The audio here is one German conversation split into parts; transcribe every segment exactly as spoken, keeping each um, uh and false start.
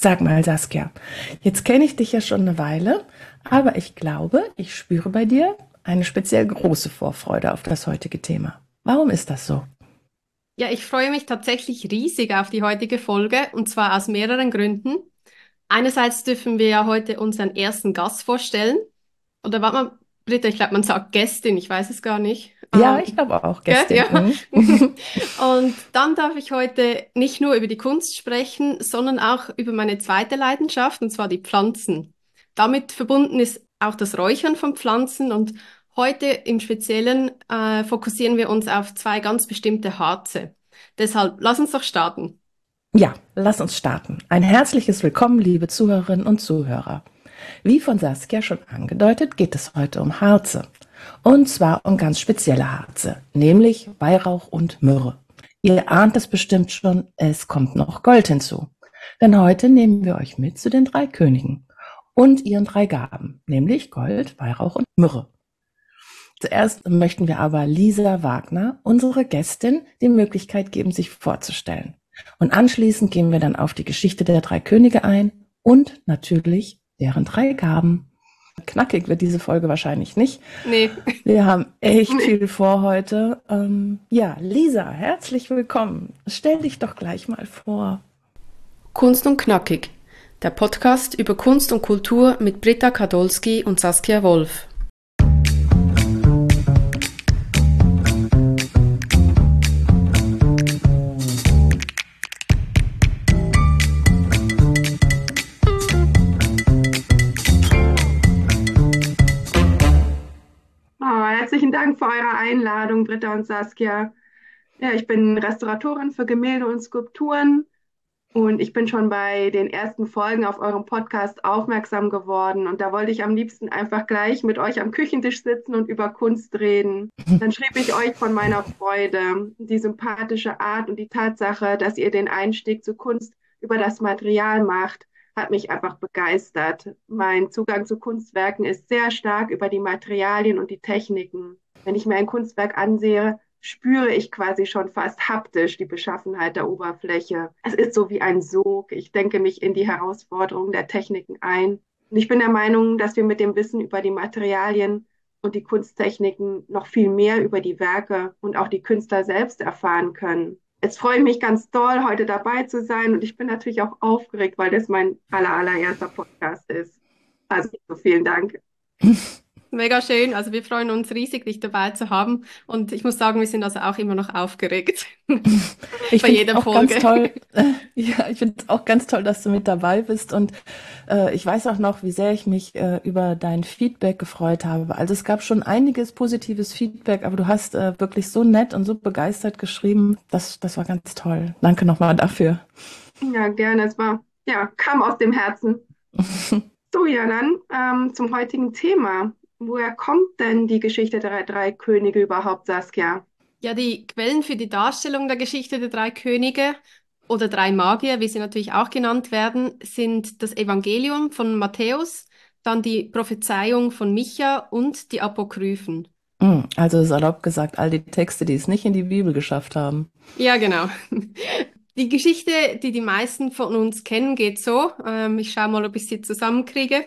Sag mal, Saskia, jetzt kenne ich dich ja schon eine Weile, aber ich glaube, ich spüre bei dir eine speziell große Vorfreude auf das heutige Thema. Warum ist das so? Ja, ich freue mich tatsächlich riesig auf die heutige Folge und zwar aus mehreren Gründen. Einerseits dürfen wir ja heute unseren ersten Gast vorstellen. Oder warte mal, Britta, ich glaube, man sagt Gästin, ich weiß es gar nicht. Ja, Ähm, ich glaube auch, gell? Gästin. Ja. Mhm. Und dann darf ich heute nicht nur über die Kunst sprechen, sondern auch über meine zweite Leidenschaft, und zwar die Pflanzen. Damit verbunden ist auch das Räuchern von Pflanzen und heute im Speziellen äh, fokussieren wir uns auf zwei ganz bestimmte Harze. Deshalb, lass uns doch starten. Ja, lass uns starten. Ein herzliches Willkommen, liebe Zuhörerinnen und Zuhörer. Wie von Saskia schon angedeutet, geht es heute um Harze. Und zwar um ganz spezielle Harze, nämlich Weihrauch und Myrrhe. Ihr ahnt es bestimmt schon, es kommt noch Gold hinzu. Denn heute nehmen wir euch mit zu den drei Königen und ihren drei Gaben, nämlich Gold, Weihrauch und Myrrhe. Zuerst möchten wir aber Lisa Wagner, unsere Gästin, die Möglichkeit geben, sich vorzustellen. Und anschließend gehen wir dann auf die Geschichte der drei Könige ein und natürlich deren drei Gaben. Knackig wird diese Folge wahrscheinlich nicht. Nee. Wir haben echt viel vor heute. Ähm, ja, Lisa, herzlich willkommen. Stell dich doch gleich mal vor. Kunst und Knackig, der Podcast über Kunst und Kultur mit Britta Kadolski und Saskia Wolf. Oh, herzlichen Dank für eure Einladung, Britta und Saskia. Ja, ich bin Restauratorin für Gemälde und Skulpturen und ich bin schon bei den ersten Folgen auf eurem Podcast aufmerksam geworden und da wollte ich am liebsten einfach gleich mit euch am Küchentisch sitzen und über Kunst reden. Dann schrieb ich euch von meiner Freude, die sympathische Art und die Tatsache, dass ihr den Einstieg zur Kunst über das Material macht, hat mich einfach begeistert. Mein Zugang zu Kunstwerken ist sehr stark über die Materialien und die Techniken. Wenn ich mir ein Kunstwerk ansehe, spüre ich quasi schon fast haptisch die Beschaffenheit der Oberfläche. Es ist so wie ein Sog. Ich denke mich in die Herausforderungen der Techniken ein. Und ich bin der Meinung, dass wir mit dem Wissen über die Materialien und die Kunsttechniken noch viel mehr über die Werke und auch die Künstler selbst erfahren können. Jetzt freue ich mich ganz doll, heute dabei zu sein und ich bin natürlich auch aufgeregt, weil das mein aller, allererster Podcast ist. Also vielen Dank. Mega schön, also wir freuen uns riesig, dich dabei zu haben und ich muss sagen, wir sind also auch immer noch aufgeregt Ich bei finde es jeder auch ganz Folge. toll, äh, ja, ich finde es auch ganz toll, dass du mit dabei bist und äh, ich weiß auch noch, wie sehr ich mich äh, über dein Feedback gefreut habe. Also es gab schon einiges positives Feedback, aber du hast äh, wirklich so nett und so begeistert geschrieben. Das, das war ganz toll. Danke nochmal dafür. Ja, gerne. Es war, ja, kam aus dem Herzen. So, ja, dann ähm, zum heutigen Thema. Woher kommt denn die Geschichte der drei Könige überhaupt, Saskia? Ja, die Quellen für die Darstellung der Geschichte der drei Könige oder drei Magier, wie sie natürlich auch genannt werden, sind das Evangelium von Matthäus, dann die Prophezeiung von Micha und die Apokryphen. Mm, Also salopp gesagt, all die Texte, die es nicht in die Bibel geschafft haben. Ja, genau. Die Geschichte, die die meisten von uns kennen, geht so. Ähm, ich schaue mal, ob ich sie zusammenkriege.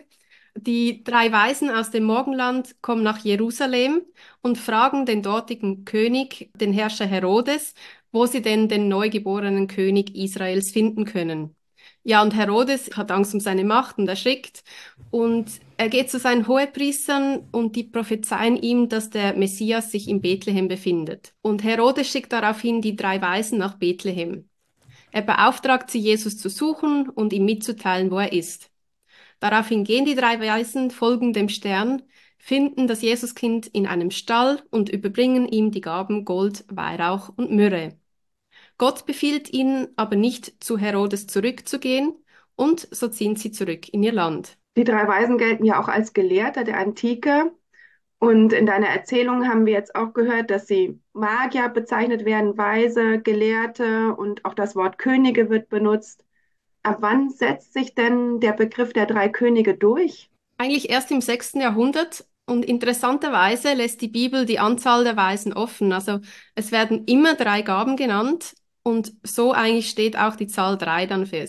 Die drei Weisen aus dem Morgenland kommen nach Jerusalem und fragen den dortigen König, den Herrscher Herodes, wo sie denn den neugeborenen König Israels finden können. Ja, und Herodes hat Angst um seine Macht und erschrickt. Und er geht zu seinen Hohepriestern und die prophezeien ihm, dass der Messias sich in Bethlehem befindet. Und Herodes schickt daraufhin die drei Weisen nach Bethlehem. Er beauftragt sie, Jesus zu suchen und ihm mitzuteilen, wo er ist. Daraufhin gehen die drei Weisen, folgen dem Stern, finden das Jesuskind in einem Stall und überbringen ihm die Gaben Gold, Weihrauch und Myrrhe. Gott befiehlt ihnen aber nicht, zu Herodes zurückzugehen, und so ziehen sie zurück in ihr Land. Die drei Weisen gelten ja auch als Gelehrte der Antike. Und in deiner Erzählung haben wir jetzt auch gehört, dass sie Magier bezeichnet werden, Weise, Gelehrte und auch das Wort Könige wird benutzt. Ab wann setzt sich denn der Begriff der drei Könige durch? Eigentlich erst im sechsten Jahrhundert, und interessanterweise lässt die Bibel die Anzahl der Weisen offen. Also es werden immer drei Gaben genannt und so eigentlich steht auch die Zahl drei dann fest.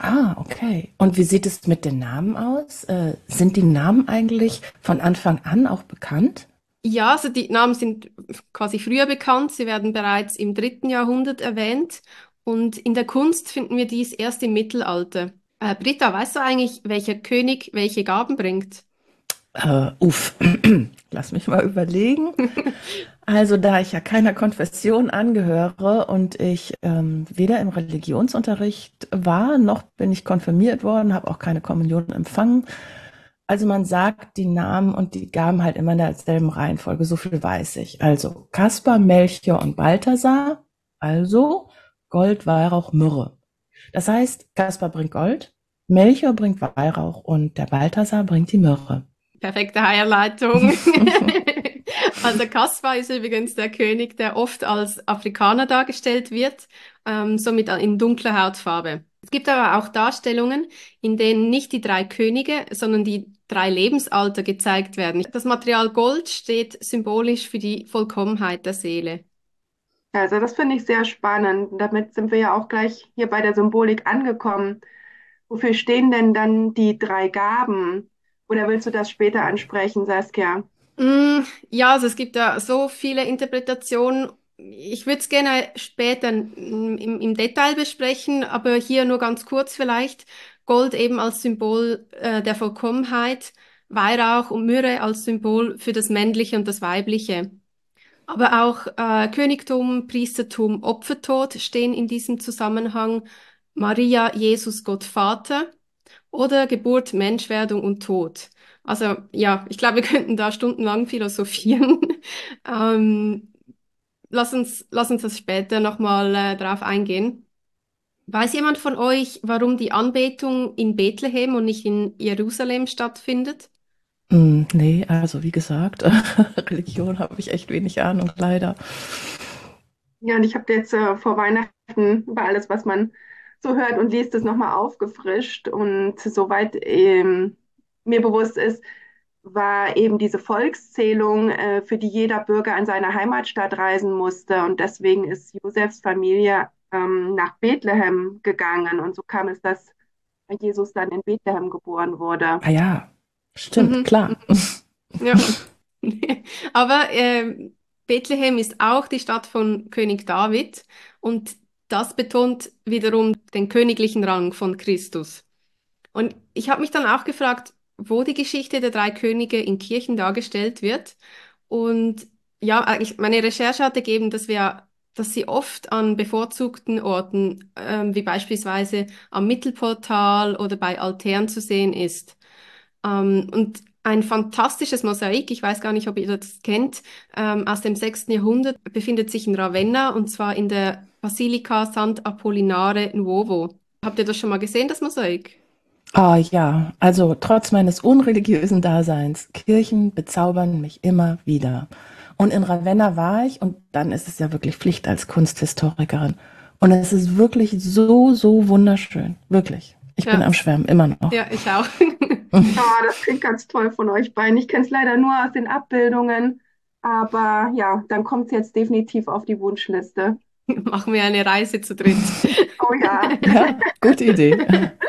Ah, okay. Und wie sieht es mit den Namen aus? Äh, sind die Namen eigentlich von Anfang an auch bekannt? Ja, also die Namen sind quasi früher bekannt. Sie werden bereits im dritten Jahrhundert erwähnt. Und in der Kunst finden wir dies erst im Mittelalter. Äh, Britta, weißt du eigentlich, welcher König welche Gaben bringt? Äh, uff, lass mich mal überlegen. Also, da ich ja keiner Konfession angehöre und ich ähm, weder im Religionsunterricht war, noch bin ich konfirmiert worden, habe auch keine Kommunion empfangen. Also man sagt die Namen und die Gaben halt immer in derselben Reihenfolge, so viel weiß ich. Also Kaspar, Melchior und Balthasar, also Gold, Weihrauch, Myrrhe. Das heißt, Kaspar bringt Gold, Melchior bringt Weihrauch und der Balthasar bringt die Myrrhe. Perfekte Herleitung. Also Kaspar ist übrigens der König, der oft als Afrikaner dargestellt wird, ähm, somit in dunkler Hautfarbe. Es gibt aber auch Darstellungen, in denen nicht die drei Könige, sondern die drei Lebensalter gezeigt werden. Das Material Gold steht symbolisch für die Vollkommenheit der Seele. Also das finde ich sehr spannend. Damit sind wir ja auch gleich hier bei der Symbolik angekommen. Wofür stehen denn dann die drei Gaben? Oder willst du das später ansprechen, Saskia? Mm, ja, also es gibt da so viele Interpretationen. Ich würde es gerne später mm, im, im Detail besprechen, aber hier nur ganz kurz vielleicht. Gold eben als Symbol äh, der Vollkommenheit, Weihrauch und Myrrhe als Symbol für das Männliche und das Weibliche. Aber auch äh, Königtum, Priestertum, Opfertod stehen in diesem Zusammenhang. Maria, Jesus, Gott Vater oder Geburt, Menschwerdung und Tod. Also ja, ich glaube, wir könnten da stundenlang philosophieren. Ähm, lass uns, lass uns das später nochmal äh, drauf eingehen. Weiß jemand von euch, warum die Anbetung in Bethlehem und nicht in Jerusalem stattfindet? Hm, nee, also wie gesagt, Religion habe ich echt wenig Ahnung, leider. Ja, und ich habe jetzt äh, vor Weihnachten über alles, was man so hört und liest, das nochmal aufgefrischt. Und soweit ähm, mir bewusst ist, war eben diese Volkszählung, äh, für die jeder Bürger an seine Heimatstadt reisen musste. Und deswegen ist Josefs Familie ähm, nach Bethlehem gegangen. Und so kam es, dass Jesus dann in Bethlehem geboren wurde. Ah ja, stimmt, Mhm. klar. Ja. Aber ähm, Bethlehem ist auch die Stadt von König David und das betont wiederum den königlichen Rang von Christus. Und ich habe mich dann auch gefragt, wo die Geschichte der drei Könige in Kirchen dargestellt wird. Und ja, eigentlich meine Recherche hat ergeben, dass wir, dass sie oft an bevorzugten Orten, ähm, wie beispielsweise am Mittelportal oder bei Altären zu sehen ist. Ähm, und ein fantastisches Mosaik, ich weiß gar nicht, ob ihr das kennt, ähm, aus dem sechsten Jahrhundert befindet sich in Ravenna und zwar in der Basilica Sant'Apollinare Nuovo. Habt ihr das schon mal gesehen, das Mosaik? Ah ja, also trotz meines unreligiösen Daseins, Kirchen bezaubern mich immer wieder. Und in Ravenna war ich und dann ist es ja wirklich Pflicht als Kunsthistorikerin. Und es ist wirklich so, so wunderschön. Wirklich. Ich bin Ja, am Schwärmen, immer noch. ja, ich auch. Oh, das klingt ganz toll von euch beiden. Ich kenne es leider nur aus den Abbildungen. Aber ja, dann kommt es jetzt definitiv auf die Wunschliste. Machen wir eine Reise zu dritt. Oh ja. Ja, gute Idee.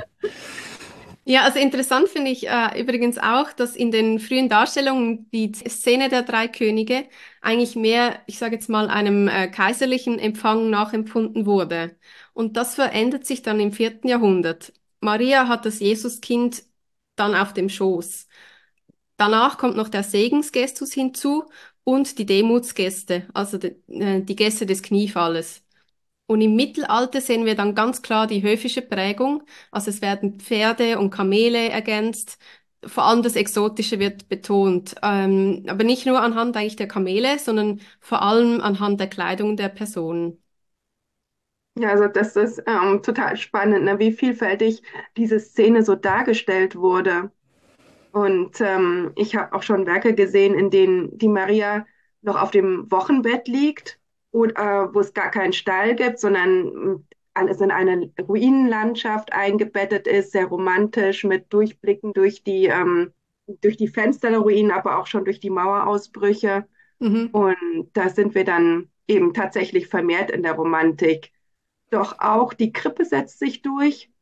Ja, also interessant finde ich äh, übrigens auch, dass in den frühen Darstellungen die Szene der drei Könige eigentlich mehr, ich sage jetzt mal, einem äh, kaiserlichen Empfang nachempfunden wurde. Und das verändert sich dann im vierten Jahrhundert. Maria hat das Jesuskind dann auf dem Schoß. Danach kommt noch der Segensgestus hinzu und die Demutsgeste, also die, äh, die Geste des Kniefalles. Und im Mittelalter sehen wir dann ganz klar die höfische Prägung. Also es werden Pferde und Kamele ergänzt. Vor allem das Exotische wird betont. Ähm, aber nicht nur anhand eigentlich der Kamele, sondern vor allem anhand der Kleidung der Personen. Ja, also das ist ähm, total spannend, ne, wie vielfältig diese Szene so dargestellt wurde. Und ähm, ich habe auch schon Werke gesehen, in denen die Maria noch auf dem Wochenbett liegt und äh, wo es gar keinen Stall gibt, sondern ähm, alles in eine Ruinenlandschaft eingebettet ist, sehr romantisch mit Durchblicken durch die, ähm, durch die Fenster der Ruinen, aber auch schon durch die Mauerausbrüche. Mhm. Und da sind wir dann eben tatsächlich vermehrt in der Romantik. Doch auch die Krippe setzt sich durch.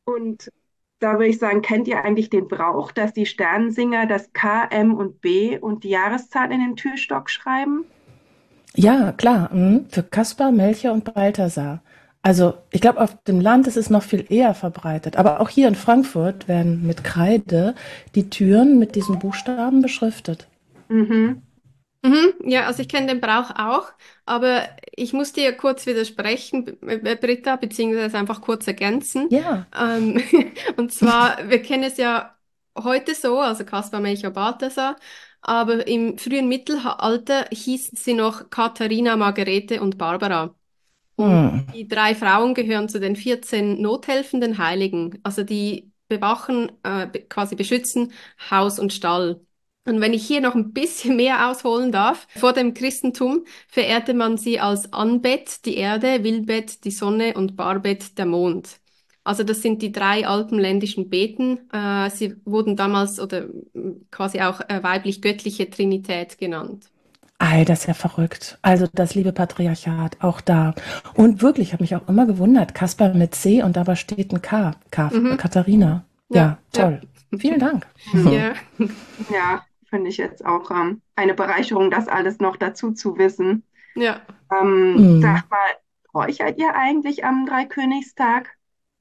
Und da würde ich sagen, kennt ihr eigentlich den Brauch, dass die Sternensinger das K, M und B und die Jahreszahl in den Türstock schreiben? Ja, klar, mhm. Für Kaspar, Melchior und Balthasar. Also ich glaube, auf dem Land ist es noch viel eher verbreitet. Aber auch hier in Frankfurt werden mit Kreide die Türen mit diesen Buchstaben beschriftet. Mhm. Mhm, ja, also ich kenne den Brauch auch, aber ich muss dir kurz widersprechen, B- äh, Britta, beziehungsweise einfach kurz ergänzen. Ja. Ähm, und zwar, wir kennen es ja heute so, also Caspar, Melchior, Balthasar, aber im frühen Mittelalter hießen sie noch Katharina, Margarete und Barbara. Und Hm. die drei Frauen gehören zu den vierzehn nothelfenden Heiligen, also die bewachen, äh, be- quasi beschützen Haus und Stall. Und wenn ich hier noch ein bisschen mehr ausholen darf, vor dem Christentum verehrte man sie als Anbett, die Erde, Willbett, die Sonne und Barbett, der Mond. Also das sind die drei alpenländischen Beten. Äh, sie wurden damals oder mm, quasi auch äh, weiblich-göttliche Trinität genannt. Ei, das ist ja verrückt. Also das liebe Patriarchat, auch da. Und wirklich, ich habe mich auch immer gewundert, Kaspar mit C und dabei steht ein K. K für Mhm. Katharina. Ja, Ja, ja. toll. Vielen Dank. Mhm. Ja. Ja, finde ich jetzt auch ähm, eine Bereicherung, das alles noch dazu zu wissen. Ja. Ähm, Hm. sag mal, räuchert ihr eigentlich am Dreikönigstag?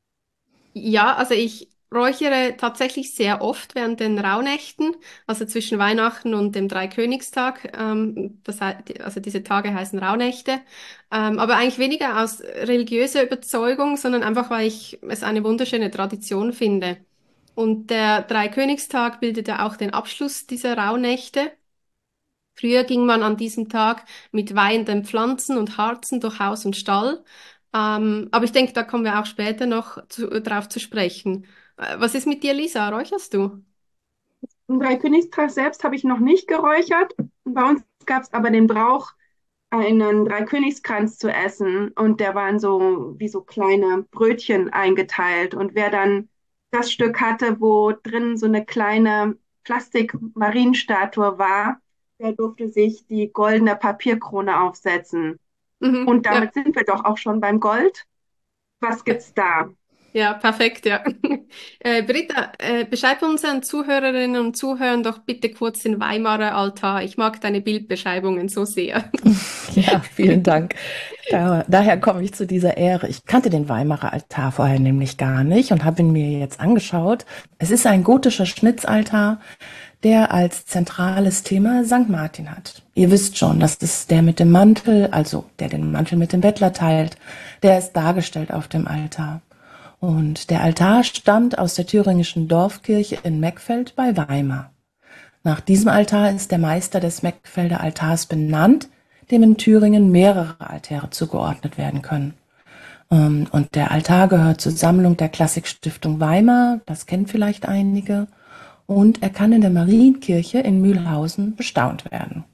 Ja, also ich räuchere tatsächlich sehr oft während den Rauhnächten, also zwischen Weihnachten und dem Dreikönigstag. Ähm, das, hei- also diese Tage heißen Rauhnächte. Ähm, aber eigentlich weniger aus religiöser Überzeugung, sondern einfach, weil ich es eine wunderschöne Tradition finde. Und der Dreikönigstag bildet ja auch den Abschluss dieser Rauhnächte. Früher ging man an diesem Tag mit weihenden Pflanzen und Harzen durch Haus und Stall. Ähm, aber ich denke, da kommen wir auch später noch zu, drauf zu sprechen. Äh, was ist mit dir, Lisa? Räucherst du? Am Dreikönigstag selbst habe ich noch nicht geräuchert. Bei uns gab es aber den Brauch, einen Dreikönigskranz zu essen. Und der war in so wie so kleine Brötchen eingeteilt. Und wer dann das Stück hatte, wo drin so eine kleine Plastik-Marienstatue war, der durfte sich die goldene Papierkrone aufsetzen. Mhm, Und ja. damit sind wir doch auch schon beim Gold. Was gibt's da? Ja, perfekt, ja. Äh, Britta, äh, beschreib unseren Zuhörerinnen und Zuhörern doch bitte kurz den Weimarer Altar. Ich mag deine Bildbeschreibungen so sehr. Ja, vielen Dank. Da, daher komme ich zu dieser Ehre. Ich kannte den Weimarer Altar vorher nämlich gar nicht und habe ihn mir jetzt angeschaut. Es ist ein gotischer Schnitzaltar, der als zentrales Thema Sankt Martin hat. Ihr wisst schon, das ist der mit dem Mantel, also der den Mantel mit dem Bettler teilt. Der ist dargestellt auf dem Altar. Und der Altar stammt aus der thüringischen Dorfkirche in Meckfeld bei Weimar. Nach diesem Altar ist der Meister des Meckfelder Altars benannt, dem in Thüringen mehrere Altäre zugeordnet werden können. Ähm, Und der Altar gehört zur Sammlung der Klassikstiftung Weimar, das kennen vielleicht einige, und er kann in der Marienkirche in Mühlhausen bestaunt werden.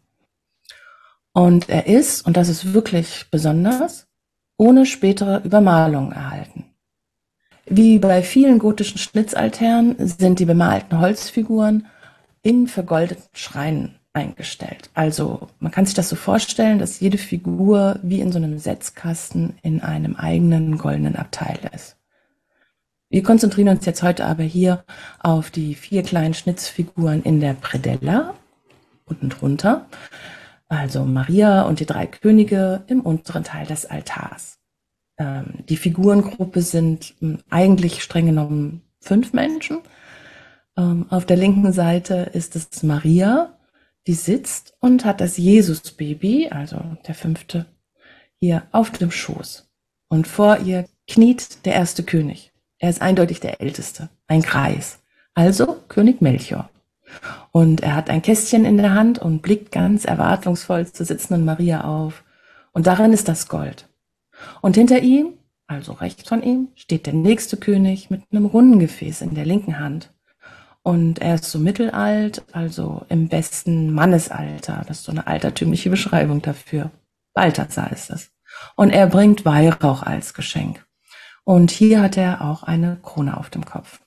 Und er ist, und das ist wirklich besonders, ohne spätere Übermalung erhalten. Wie bei vielen gotischen Schnitzaltären sind die bemalten Holzfiguren in vergoldeten Schreinen eingestellt. Also man kann sich das so vorstellen, dass jede Figur wie in so einem Setzkasten in einem eigenen goldenen Abteil ist. Wir konzentrieren uns jetzt heute aber hier auf die vier kleinen Schnitzfiguren in der Predella unten drunter, also Maria und die drei Könige im unteren Teil des Altars. Ähm, die Figurengruppe sind ähm, eigentlich streng genommen fünf Menschen. Ähm, auf der linken Seite ist es Maria, die sitzt und hat das Jesusbaby, also der fünfte, hier auf dem Schoß. Und vor ihr kniet der erste König. Er ist eindeutig der Älteste, ein Kreis. Also König Melchior. Und er hat ein Kästchen in der Hand und blickt ganz erwartungsvoll zur sitzenden Maria auf. Und darin ist das Gold. Und hinter ihm, also rechts von ihm, steht der nächste König mit einem runden Gefäß in der linken Hand. Und er ist so mittelalt, also im besten Mannesalter. Das ist so eine altertümliche Beschreibung dafür. Balthasar ist es. Und er bringt Weihrauch als Geschenk. Und hier hat er auch eine Krone auf dem Kopf.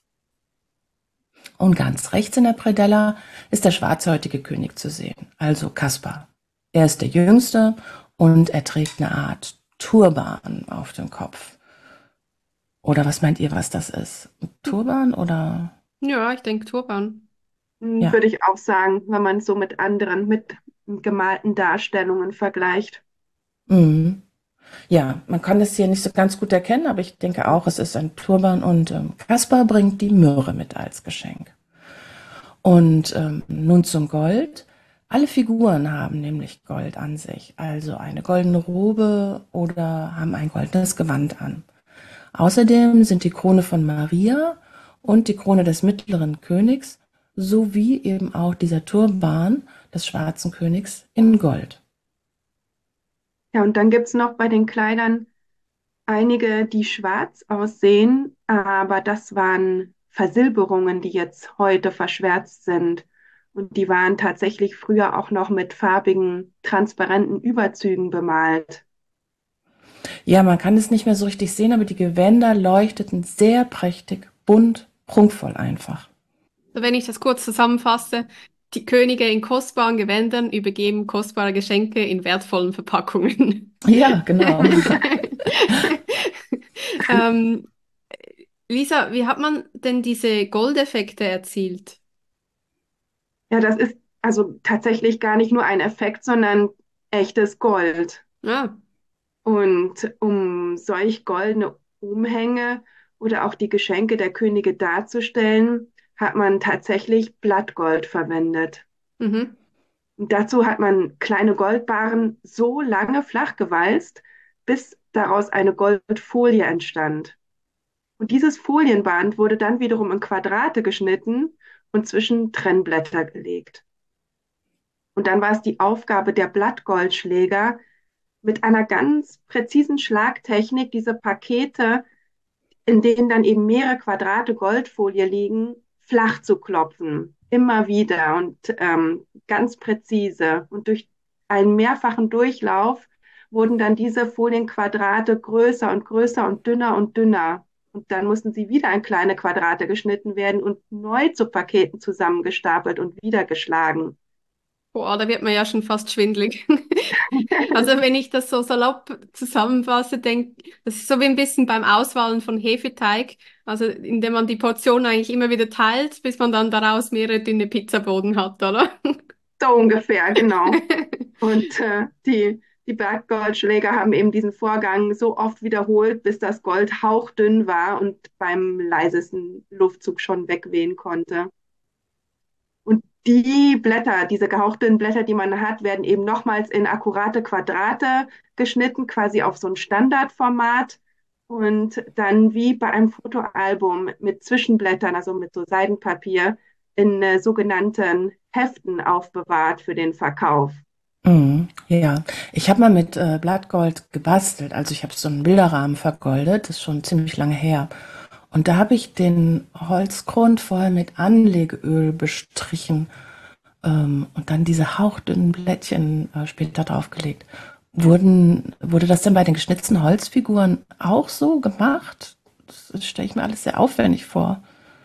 Und ganz rechts in der Predella ist der schwarzhäutige König zu sehen, also Kaspar. Er ist der Jüngste und er trägt eine Art Turban auf dem Kopf. Oder was meint ihr, was das ist? Ein Turban oder? Ja, ich denke Turban. Hm, Ja. würde ich auch sagen, wenn man es so mit anderen, mit gemalten Darstellungen vergleicht. Mhm. Ja, man kann es hier nicht so ganz gut erkennen, aber ich denke auch, es ist ein Turban und ähm, Kaspar bringt die Myrrhe mit als Geschenk. Und ähm, nun zum Gold. Alle Figuren haben nämlich Gold an sich, also eine goldene Robe oder haben ein goldenes Gewand an. Außerdem sind die Krone von Maria und die Krone des mittleren Königs sowie eben auch dieser Turban des schwarzen Königs in Gold. Ja, und dann gibt es noch bei den Kleidern einige, die schwarz aussehen, aber das waren Versilberungen, die jetzt heute verschwärzt sind. Und die waren tatsächlich früher auch noch mit farbigen, transparenten Überzügen bemalt. Ja, man kann es nicht mehr so richtig sehen, aber die Gewänder leuchteten sehr prächtig, bunt, prunkvoll einfach. So, wenn ich das kurz zusammenfasse, die Könige in kostbaren Gewändern übergeben kostbare Geschenke in wertvollen Verpackungen. Ja, genau. Ähm, Lisa, wie hat man denn diese Goldeffekte erzielt? Ja, das ist also tatsächlich gar nicht nur ein Effekt, sondern echtes Gold. Ah, Und um solch goldene Umhänge oder auch die Geschenke der Könige darzustellen, hat man tatsächlich Blattgold verwendet. mhm. Und dazu hat man kleine Goldbarren so lange flach gewalzt, bis daraus eine Goldfolie entstand. Und dieses Folienband wurde dann wiederum in Quadrate geschnitten und zwischen Trennblätter gelegt. Und dann war es die Aufgabe der Blattgoldschläger, mit einer ganz präzisen Schlagtechnik diese Pakete, in denen dann eben mehrere Quadrate Goldfolie liegen, flach zu klopfen. Immer wieder und ähm, ganz präzise. Und durch einen mehrfachen Durchlauf wurden dann diese Folienquadrate größer und größer und dünner und dünner. Und dann mussten sie wieder in kleine Quadrate geschnitten werden und neu zu Paketen zusammengestapelt und wieder geschlagen. Boah, da wird man ja schon fast schwindelig. Also wenn ich das so salopp zusammenfasse, denke, das ist so wie ein bisschen beim Auswahlen von Hefeteig, also indem man die Portion eigentlich immer wieder teilt, bis man dann daraus mehrere dünne Pizzaboden hat, oder? So ungefähr, genau. Und äh, die, die Berggoldschläger haben eben diesen Vorgang so oft wiederholt, bis das Gold hauchdünn war und beim leisesten Luftzug schon wegwehen konnte. Und die Blätter, diese gehauchdünnen Blätter, die man hat, werden eben nochmals in akkurate Quadrate geschnitten, quasi auf so ein Standardformat. Und dann wie bei einem Fotoalbum mit Zwischenblättern, also mit so Seidenpapier, in äh, sogenannten Heften aufbewahrt für den Verkauf. Mhm, ja, ich habe mal mit äh, Blattgold gebastelt. Also ich habe so einen Bilderrahmen vergoldet, das ist schon ziemlich lange her. Und da habe ich den Holzgrund vorher mit Anlegeöl bestrichen ähm, und dann diese hauchdünnen Blättchen äh, später draufgelegt. Wurden, wurde das denn bei den geschnitzten Holzfiguren auch so gemacht? Das stelle ich mir alles sehr aufwendig vor.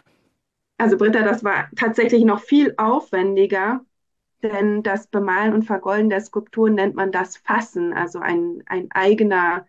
Also Britta, das war tatsächlich noch viel aufwendiger, denn das Bemalen und Vergolden der Skulpturen nennt man das Fassen, also ein, ein eigener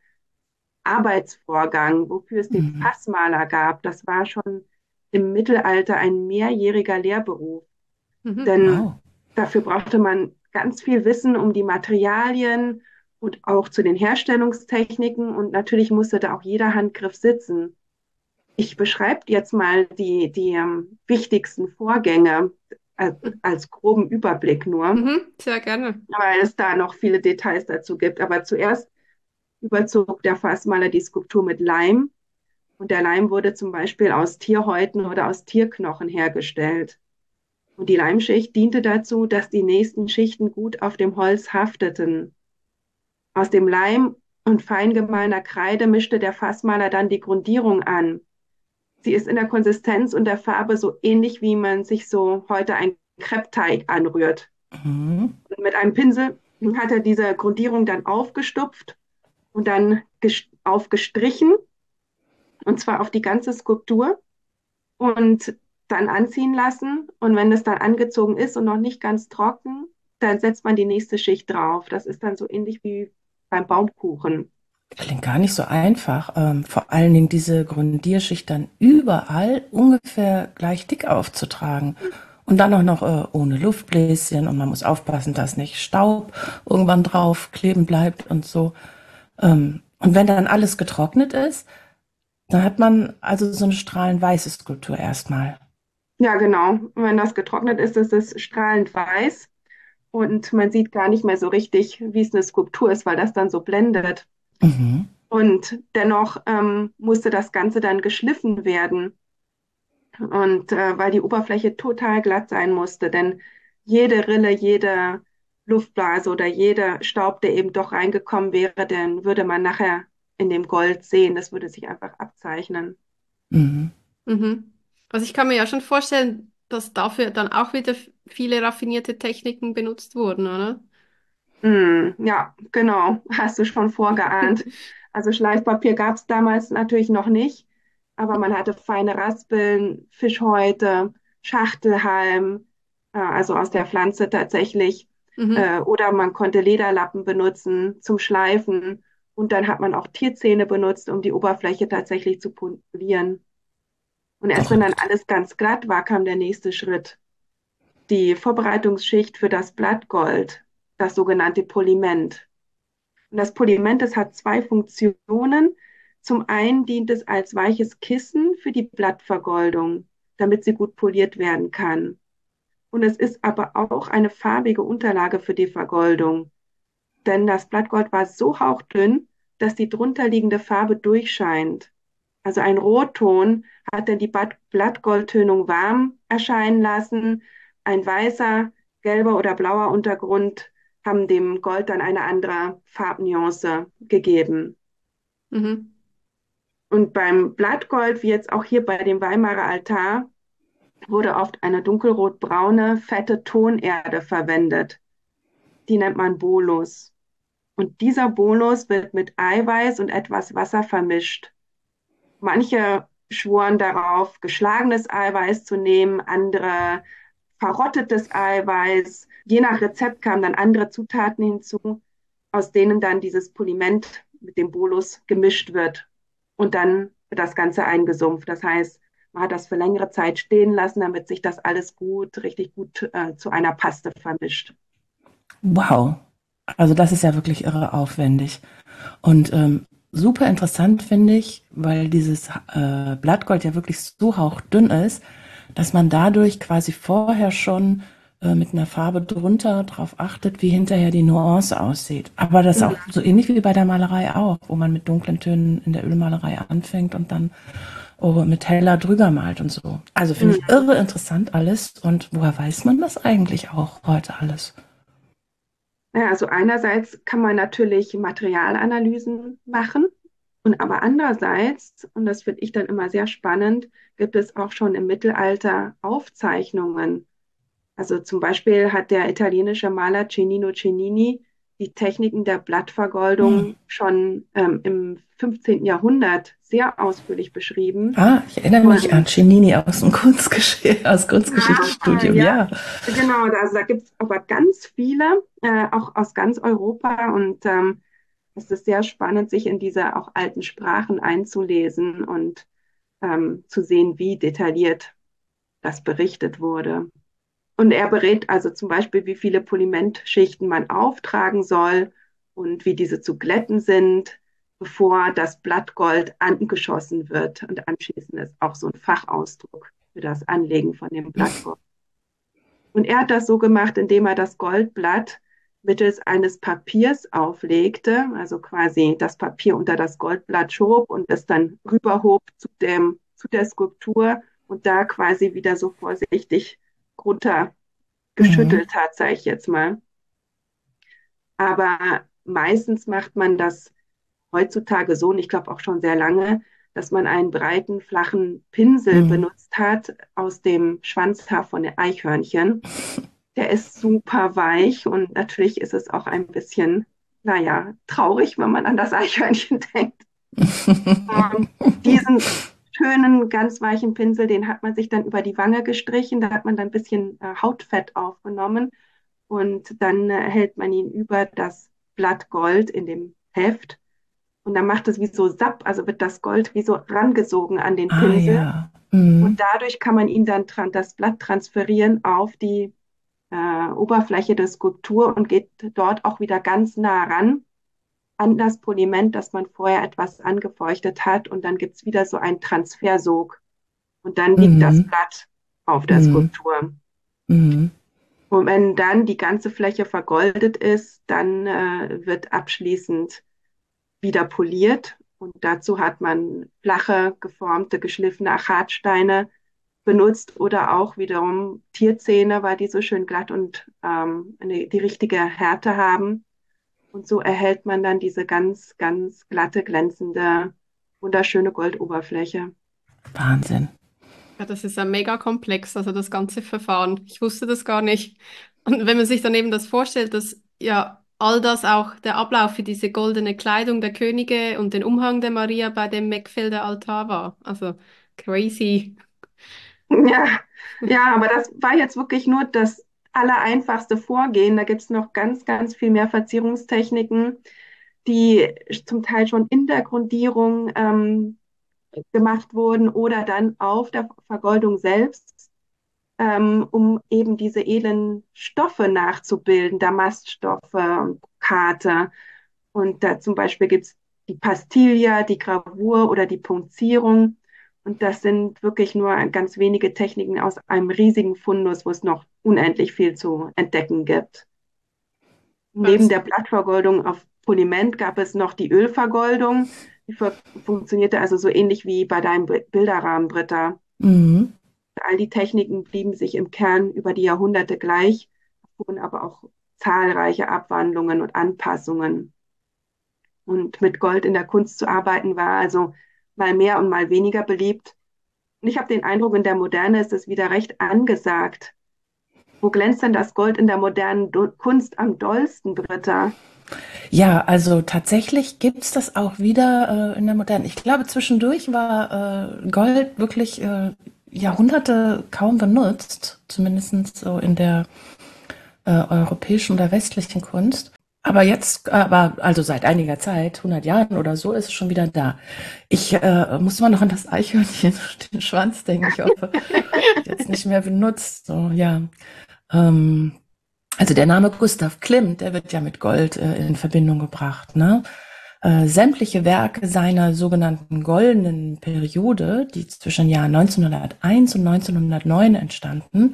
Arbeitsvorgang, wofür es den Mhm. Fassmaler gab. Das war schon im Mittelalter ein mehrjähriger Lehrberuf, Mhm. denn Wow. dafür brauchte man ganz viel Wissen um die Materialien und auch zu den Herstellungstechniken und natürlich musste da auch jeder Handgriff sitzen. Ich beschreibe jetzt mal die, die ähm, wichtigsten Vorgänge als, als groben Überblick nur, Mhm. Sehr gerne. weil es da noch viele Details dazu gibt. Aber zuerst überzog der Fassmaler die Skulptur mit Leim und der Leim wurde zum Beispiel aus Tierhäuten oder aus Tierknochen hergestellt. Und die Leimschicht diente dazu, dass die nächsten Schichten gut auf dem Holz hafteten. Aus dem Leim und fein gemahlener Kreide mischte der Fassmaler dann die Grundierung an. Sie ist in der Konsistenz und der Farbe so ähnlich, wie man sich so heute einen Kreppteig anrührt. Mhm. Und mit einem Pinsel hat er diese Grundierung dann aufgestupft und dann aufgestrichen, und zwar auf die ganze Skulptur und dann anziehen lassen. Und wenn es dann angezogen ist und noch nicht ganz trocken, dann setzt man die nächste Schicht drauf. Das ist dann so ähnlich wie beim Baumkuchen. Klingt gar nicht so einfach. Ähm, vor allen Dingen diese Grundierschicht dann überall ungefähr gleich dick aufzutragen. Und dann auch noch äh, ohne Luftbläschen und man muss aufpassen, dass nicht Staub irgendwann drauf kleben bleibt und so. Ähm, und wenn dann alles getrocknet ist, dann hat man also so eine strahlend weiße Skulptur erstmal. Ja, genau. Wenn das getrocknet ist, ist es strahlend weiß und man sieht gar nicht mehr so richtig, wie es eine Skulptur ist, weil das dann so blendet. Mhm. Und dennoch ähm, musste das Ganze dann geschliffen werden. Und äh, weil die Oberfläche total glatt sein musste, denn jede Rille, jede Luftblase oder jeder Staub, der eben doch reingekommen wäre, den würde man nachher in dem Gold sehen. Das würde sich einfach abzeichnen. Mhm. Mhm. Also ich kann mir ja schon vorstellen, dass dafür dann auch wieder f- viele raffinierte Techniken benutzt wurden, oder? Hm, ja, genau, hast du schon vorgeahnt. Also Schleifpapier gab es damals natürlich noch nicht, aber man hatte feine Raspeln, Fischhäute, Schachtelhalm, äh, also aus der Pflanze tatsächlich, Mhm. äh, oder man konnte Lederlappen benutzen zum Schleifen und dann hat man auch Tierzähne benutzt, um die Oberfläche tatsächlich zu polieren. Und erst wenn dann Verrückt. alles ganz glatt war, kam der nächste Schritt, die Vorbereitungsschicht für das Blattgold, das sogenannte Poliment. Und das Poliment, das hat zwei Funktionen. Zum einen dient es als weiches Kissen für die Blattvergoldung, damit sie gut poliert werden kann. Und es ist aber auch eine farbige Unterlage für die Vergoldung, denn das Blattgold war so hauchdünn, dass die drunterliegende Farbe durchscheint. Also ein Rotton hat dann die Blattgoldtönung warm erscheinen lassen. Ein weißer, gelber oder blauer Untergrund haben dem Gold dann eine andere Farbnuance gegeben. Mhm. Und beim Blattgold, wie jetzt auch hier bei dem Weimarer Altar, wurde oft eine dunkelrotbraune, fette Tonerde verwendet. Die nennt man Bolus. Und dieser Bolus wird mit Eiweiß und etwas Wasser vermischt. Manche schworen darauf, geschlagenes Eiweiß zu nehmen, andere verrottetes Eiweiß. Je nach Rezept kamen dann andere Zutaten hinzu, aus denen dann dieses Poliment mit dem Bolus gemischt wird. Und dann wird das Ganze eingesumpft. Das heißt, man hat das für längere Zeit stehen lassen, damit sich das alles gut, richtig gut äh, zu einer Paste vermischt. Wow. Also das ist ja wirklich irre aufwendig. Und ähm, super interessant finde ich, weil dieses äh, Blattgold ja wirklich so hauchdünn ist, dass man dadurch quasi vorher schon äh, mit einer Farbe drunter darauf achtet, wie hinterher die Nuance aussieht. Aber das ist auch so ähnlich wie bei der Malerei auch, wo man mit dunklen Tönen in der Ölmalerei anfängt und dann oh, mit heller drüber malt und so. Also finde ich Mhm. irre interessant alles. Und woher weiß man das eigentlich auch heute alles? Ja, also einerseits kann man natürlich Materialanalysen machen und aber andererseits, und das finde ich dann immer sehr spannend, gibt es auch schon im Mittelalter Aufzeichnungen. Also zum Beispiel hat der italienische Maler Cennino Cennini die Techniken der Hm. Blattvergoldung schon ähm, im fünfzehnten. Jahrhundert sehr ausführlich beschrieben. Ah, ich erinnere mich an Und Cennini aus dem Kunstgesch aus Ah, Kunstgeschichtsstudium, ja, ja. genau. Also da gibt es aber ganz viele, äh, auch aus ganz Europa. Und ähm, es ist sehr spannend, sich in diese auch alten Sprachen einzulesen und ähm, zu sehen, wie detailliert das berichtet wurde. Und er berät also zum Beispiel, wie viele Polimentschichten man auftragen soll und wie diese zu glätten sind, bevor das Blattgold angeschossen wird. Und anschließend ist auch so ein Fachausdruck für das Anlegen von dem Blattgold. Und er hat das so gemacht, indem er das Goldblatt mittels eines Papiers auflegte, also quasi das Papier unter das Goldblatt schob und es dann rüberhob zu dem, zu der Skulptur und da quasi wieder so vorsichtig runter Mhm. geschüttelt hat, sage ich jetzt mal. Aber meistens macht man das heutzutage so, und ich glaube auch schon sehr lange, dass man einen breiten, flachen Pinsel Mhm. benutzt hat aus dem Schwanzhaar von den Eichhörnchen. Der ist super weich und natürlich ist es auch ein bisschen, naja, traurig, wenn man an das Eichhörnchen denkt. Und diesen schönen, ganz weichen Pinsel, den hat man sich dann über die Wange gestrichen, da hat man dann ein bisschen äh, Hautfett aufgenommen und dann äh, hält man ihn über das Blatt Gold in dem Heft und dann macht es wie so Sapp, also wird das Gold wie so rangesogen an den Ah Pinsel. ja. Mhm. Und dadurch kann man ihn dann tran- das Blatt transferieren auf die äh, Oberfläche der Skulptur und geht dort auch wieder ganz nah ran an das Poliment, das man vorher etwas angefeuchtet hat. Und dann gibt es wieder so einen Transfersog. Und dann liegt das Mhm. Blatt auf der Mhm. Skulptur. Mhm. Und wenn dann die ganze Fläche vergoldet ist, dann äh, wird abschließend wieder poliert. Und dazu hat man flache, geformte, geschliffene Achatsteine benutzt oder auch wiederum Tierzähne, weil die so schön glatt und ähm, eine, die richtige Härte haben. Und so erhält man dann diese ganz, ganz glatte, glänzende, wunderschöne Goldoberfläche. Wahnsinn. Ja, das ist ja mega komplex, also das ganze Verfahren. Ich wusste das gar nicht. Und wenn man sich dann eben das vorstellt, dass ja all das auch der Ablauf für diese goldene Kleidung der Könige und den Umhang der Maria bei dem Meckfelder Altar war. Also crazy. Ja, ja, aber das war jetzt wirklich nur das allereinfachste Vorgehen. Da gibt es noch ganz, ganz viel mehr Verzierungstechniken, die zum Teil schon in der Grundierung ähm, gemacht wurden oder dann auf der Vergoldung selbst, ähm, um eben diese edlen Stoffe nachzubilden, Damaststoffe und Brokate. Und da zum Beispiel gibt es die Pastilla, die Gravur oder die Punzierung. Und das sind wirklich nur ganz wenige Techniken aus einem riesigen Fundus, wo es noch unendlich viel zu entdecken gibt. Neben Was? der Blattvergoldung auf Poliment gab es noch die Ölvergoldung. Die ver- funktionierte also so ähnlich wie bei deinem Bi- Bilderrahmen, Britta. Mhm. All die Techniken blieben sich im Kern über die Jahrhunderte gleich, wurden aber auch zahlreiche Abwandlungen und Anpassungen. Und mit Gold in der Kunst zu arbeiten war also mal mehr und mal weniger beliebt. Und ich habe den Eindruck, in der Moderne ist es wieder recht angesagt. Wo glänzt denn das Gold in der modernen Do Kunst am dollsten, Britta? Ja, also tatsächlich gibt's das auch wieder äh, in der Moderne. Ich glaube, zwischendurch war äh, Gold wirklich äh, Jahrhunderte kaum benutzt, zumindest so in der äh, europäischen oder westlichen Kunst. Aber jetzt, aber also seit einiger Zeit, hundert Jahren oder so, ist es schon wieder da. Ich äh, muss immer noch an das Eichhörnchen, den Schwanz denken. Ich hoffe, wird jetzt nicht mehr benutzt. So, ja. Ähm, also der Name Gustav Klimt, der wird ja mit Gold äh, in Verbindung gebracht, ne? Äh, sämtliche Werke seiner sogenannten goldenen Periode, die zwischen Jahr neunzehnhunderteins und neunzehnhundertneun entstanden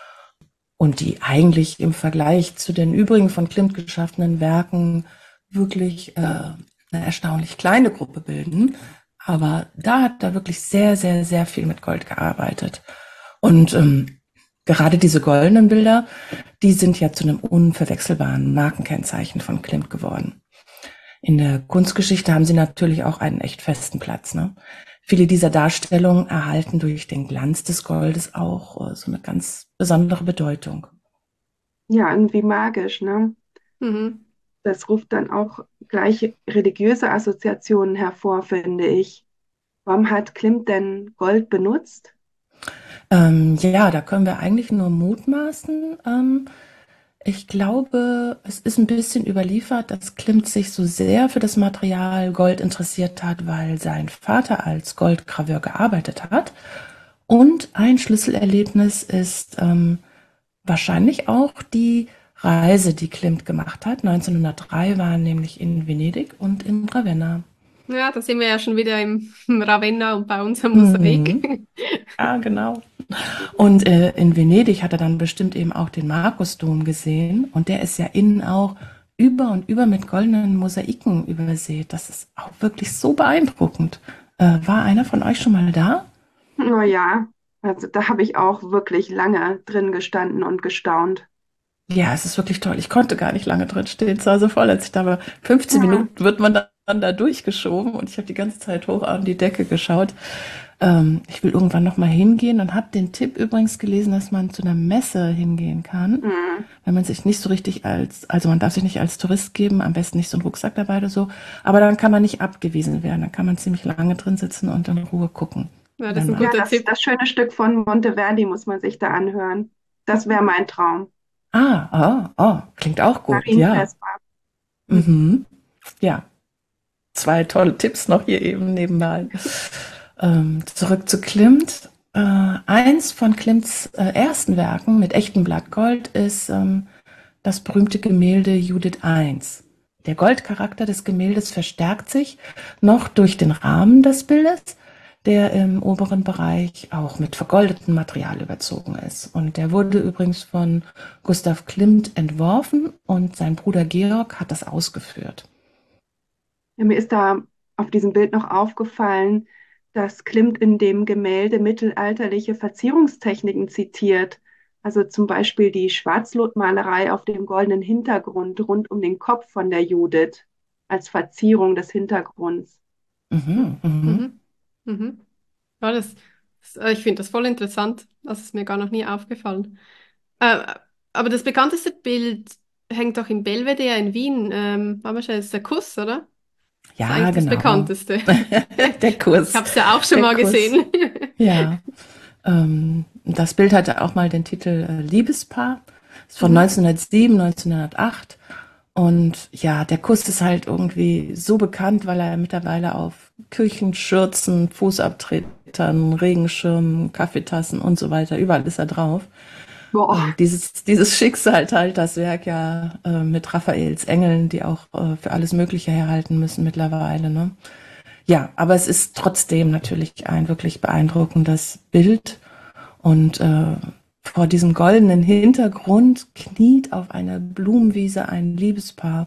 und die eigentlich im Vergleich zu den übrigen von Klimt geschaffenen Werken wirklich äh, eine erstaunlich kleine Gruppe bilden. Aber da hat er wirklich sehr, sehr, sehr viel mit Gold gearbeitet. Und ähm, gerade diese goldenen Bilder, die sind ja zu einem unverwechselbaren Markenkennzeichen von Klimt geworden. In der Kunstgeschichte haben sie natürlich auch einen echt festen Platz, ne? Viele dieser Darstellungen erhalten durch den Glanz des Goldes auch äh, so eine ganz besondere Bedeutung. Ja, irgendwie magisch, ne? Mhm. Das ruft dann auch gleich religiöse Assoziationen hervor, finde ich. Warum hat Klimt denn Gold benutzt? Ähm, ja, da können wir eigentlich nur mutmaßen. Ähm, ich glaube, es ist ein bisschen überliefert, dass Klimt sich so sehr für das Material Gold interessiert hat, weil sein Vater als Goldgraveur gearbeitet hat. Und ein Schlüsselerlebnis ist ähm, wahrscheinlich auch die Reise, die Klimt gemacht hat. neunzehnhundertdrei war er nämlich in Venedig und in Ravenna. Ja, da sind wir ja schon wieder im Ravenna und bei unserem Mhm. Mosaik. Ja, genau. Und äh, in Venedig hat er dann bestimmt eben auch den Markusdom gesehen. Und der ist ja innen auch über und über mit goldenen Mosaiken übersät. Das ist auch wirklich so beeindruckend. Äh, war einer von euch schon mal da? Naja, also da habe ich auch wirklich lange drin gestanden und gestaunt. Ja, es ist wirklich toll. Ich konnte gar nicht lange drin stehen. Es war so voll, als ich da war. fünfzehn Ja, Minuten wird man dann da durchgeschoben und ich habe die ganze Zeit hoch an die Decke geschaut. Ähm, ich will irgendwann noch mal hingehen und habe den Tipp übrigens gelesen, dass man zu einer Messe hingehen kann, hm. wenn man sich nicht so richtig als, also man darf sich nicht als Tourist geben, am besten nicht so einen Rucksack dabei oder so, aber dann kann man nicht abgewiesen werden. Dann kann man ziemlich lange drin sitzen und in Ruhe gucken, Ja, das ist wenn ein Ja, man. guter das, Tipp. das schöne Stück von Monteverdi muss man sich da anhören. Das wäre mein Traum. Ah, oh, oh, klingt auch gut, ja. Marienkäfer. Mhm. Ja. Zwei tolle Tipps noch hier eben nebenbei. Ähm, zurück zu Klimt. Äh, eins von Klimts äh, ersten Werken mit echtem Blattgold ist ähm, das berühmte Gemälde Judith eins. Der Goldcharakter des Gemäldes verstärkt sich noch durch den Rahmen des Bildes, der im oberen Bereich auch mit vergoldetem Material überzogen ist. Und der wurde übrigens von Gustav Klimt entworfen und sein Bruder Georg hat das ausgeführt. Ja, mir ist da auf diesem Bild noch aufgefallen, dass Klimt in dem Gemälde mittelalterliche Verzierungstechniken zitiert. Also zum Beispiel die Schwarzlotmalerei auf dem goldenen Hintergrund rund um den Kopf von der Judith als Verzierung des Hintergrunds. Mhm, mhm. Mhm. Mhm. Ja, das, das, äh, ich finde das voll interessant. Das ist mir gar noch nie aufgefallen. Äh, aber das bekannteste Bild hängt doch im Belvedere in Wien. Ähm, Mama, das ist der Kuss, oder? Das ist Ja, eigentlich das genau. bekannteste. Der Ich Kuss. habe es ja auch schon Der mal Kuss. gesehen. Ja. Ähm, das Bild hatte auch mal den Titel äh, Liebespaar. Ist von Mhm. neunzehnhundertsieben, neunzehnhundertacht. Und ja, der Kuss ist halt irgendwie so bekannt, weil er mittlerweile auf Küchenschürzen, Fußabtretern, Regenschirmen, Kaffeetassen und so weiter, überall ist er drauf. Boah, Und dieses, dieses Schicksal teilt das Werk ja äh, mit Raffaels Engeln, die auch äh, für alles Mögliche herhalten müssen mittlerweile, ne? Ja, aber es ist trotzdem natürlich ein wirklich beeindruckendes Bild. Und äh, vor diesem goldenen Hintergrund kniet auf einer Blumenwiese ein Liebespaar.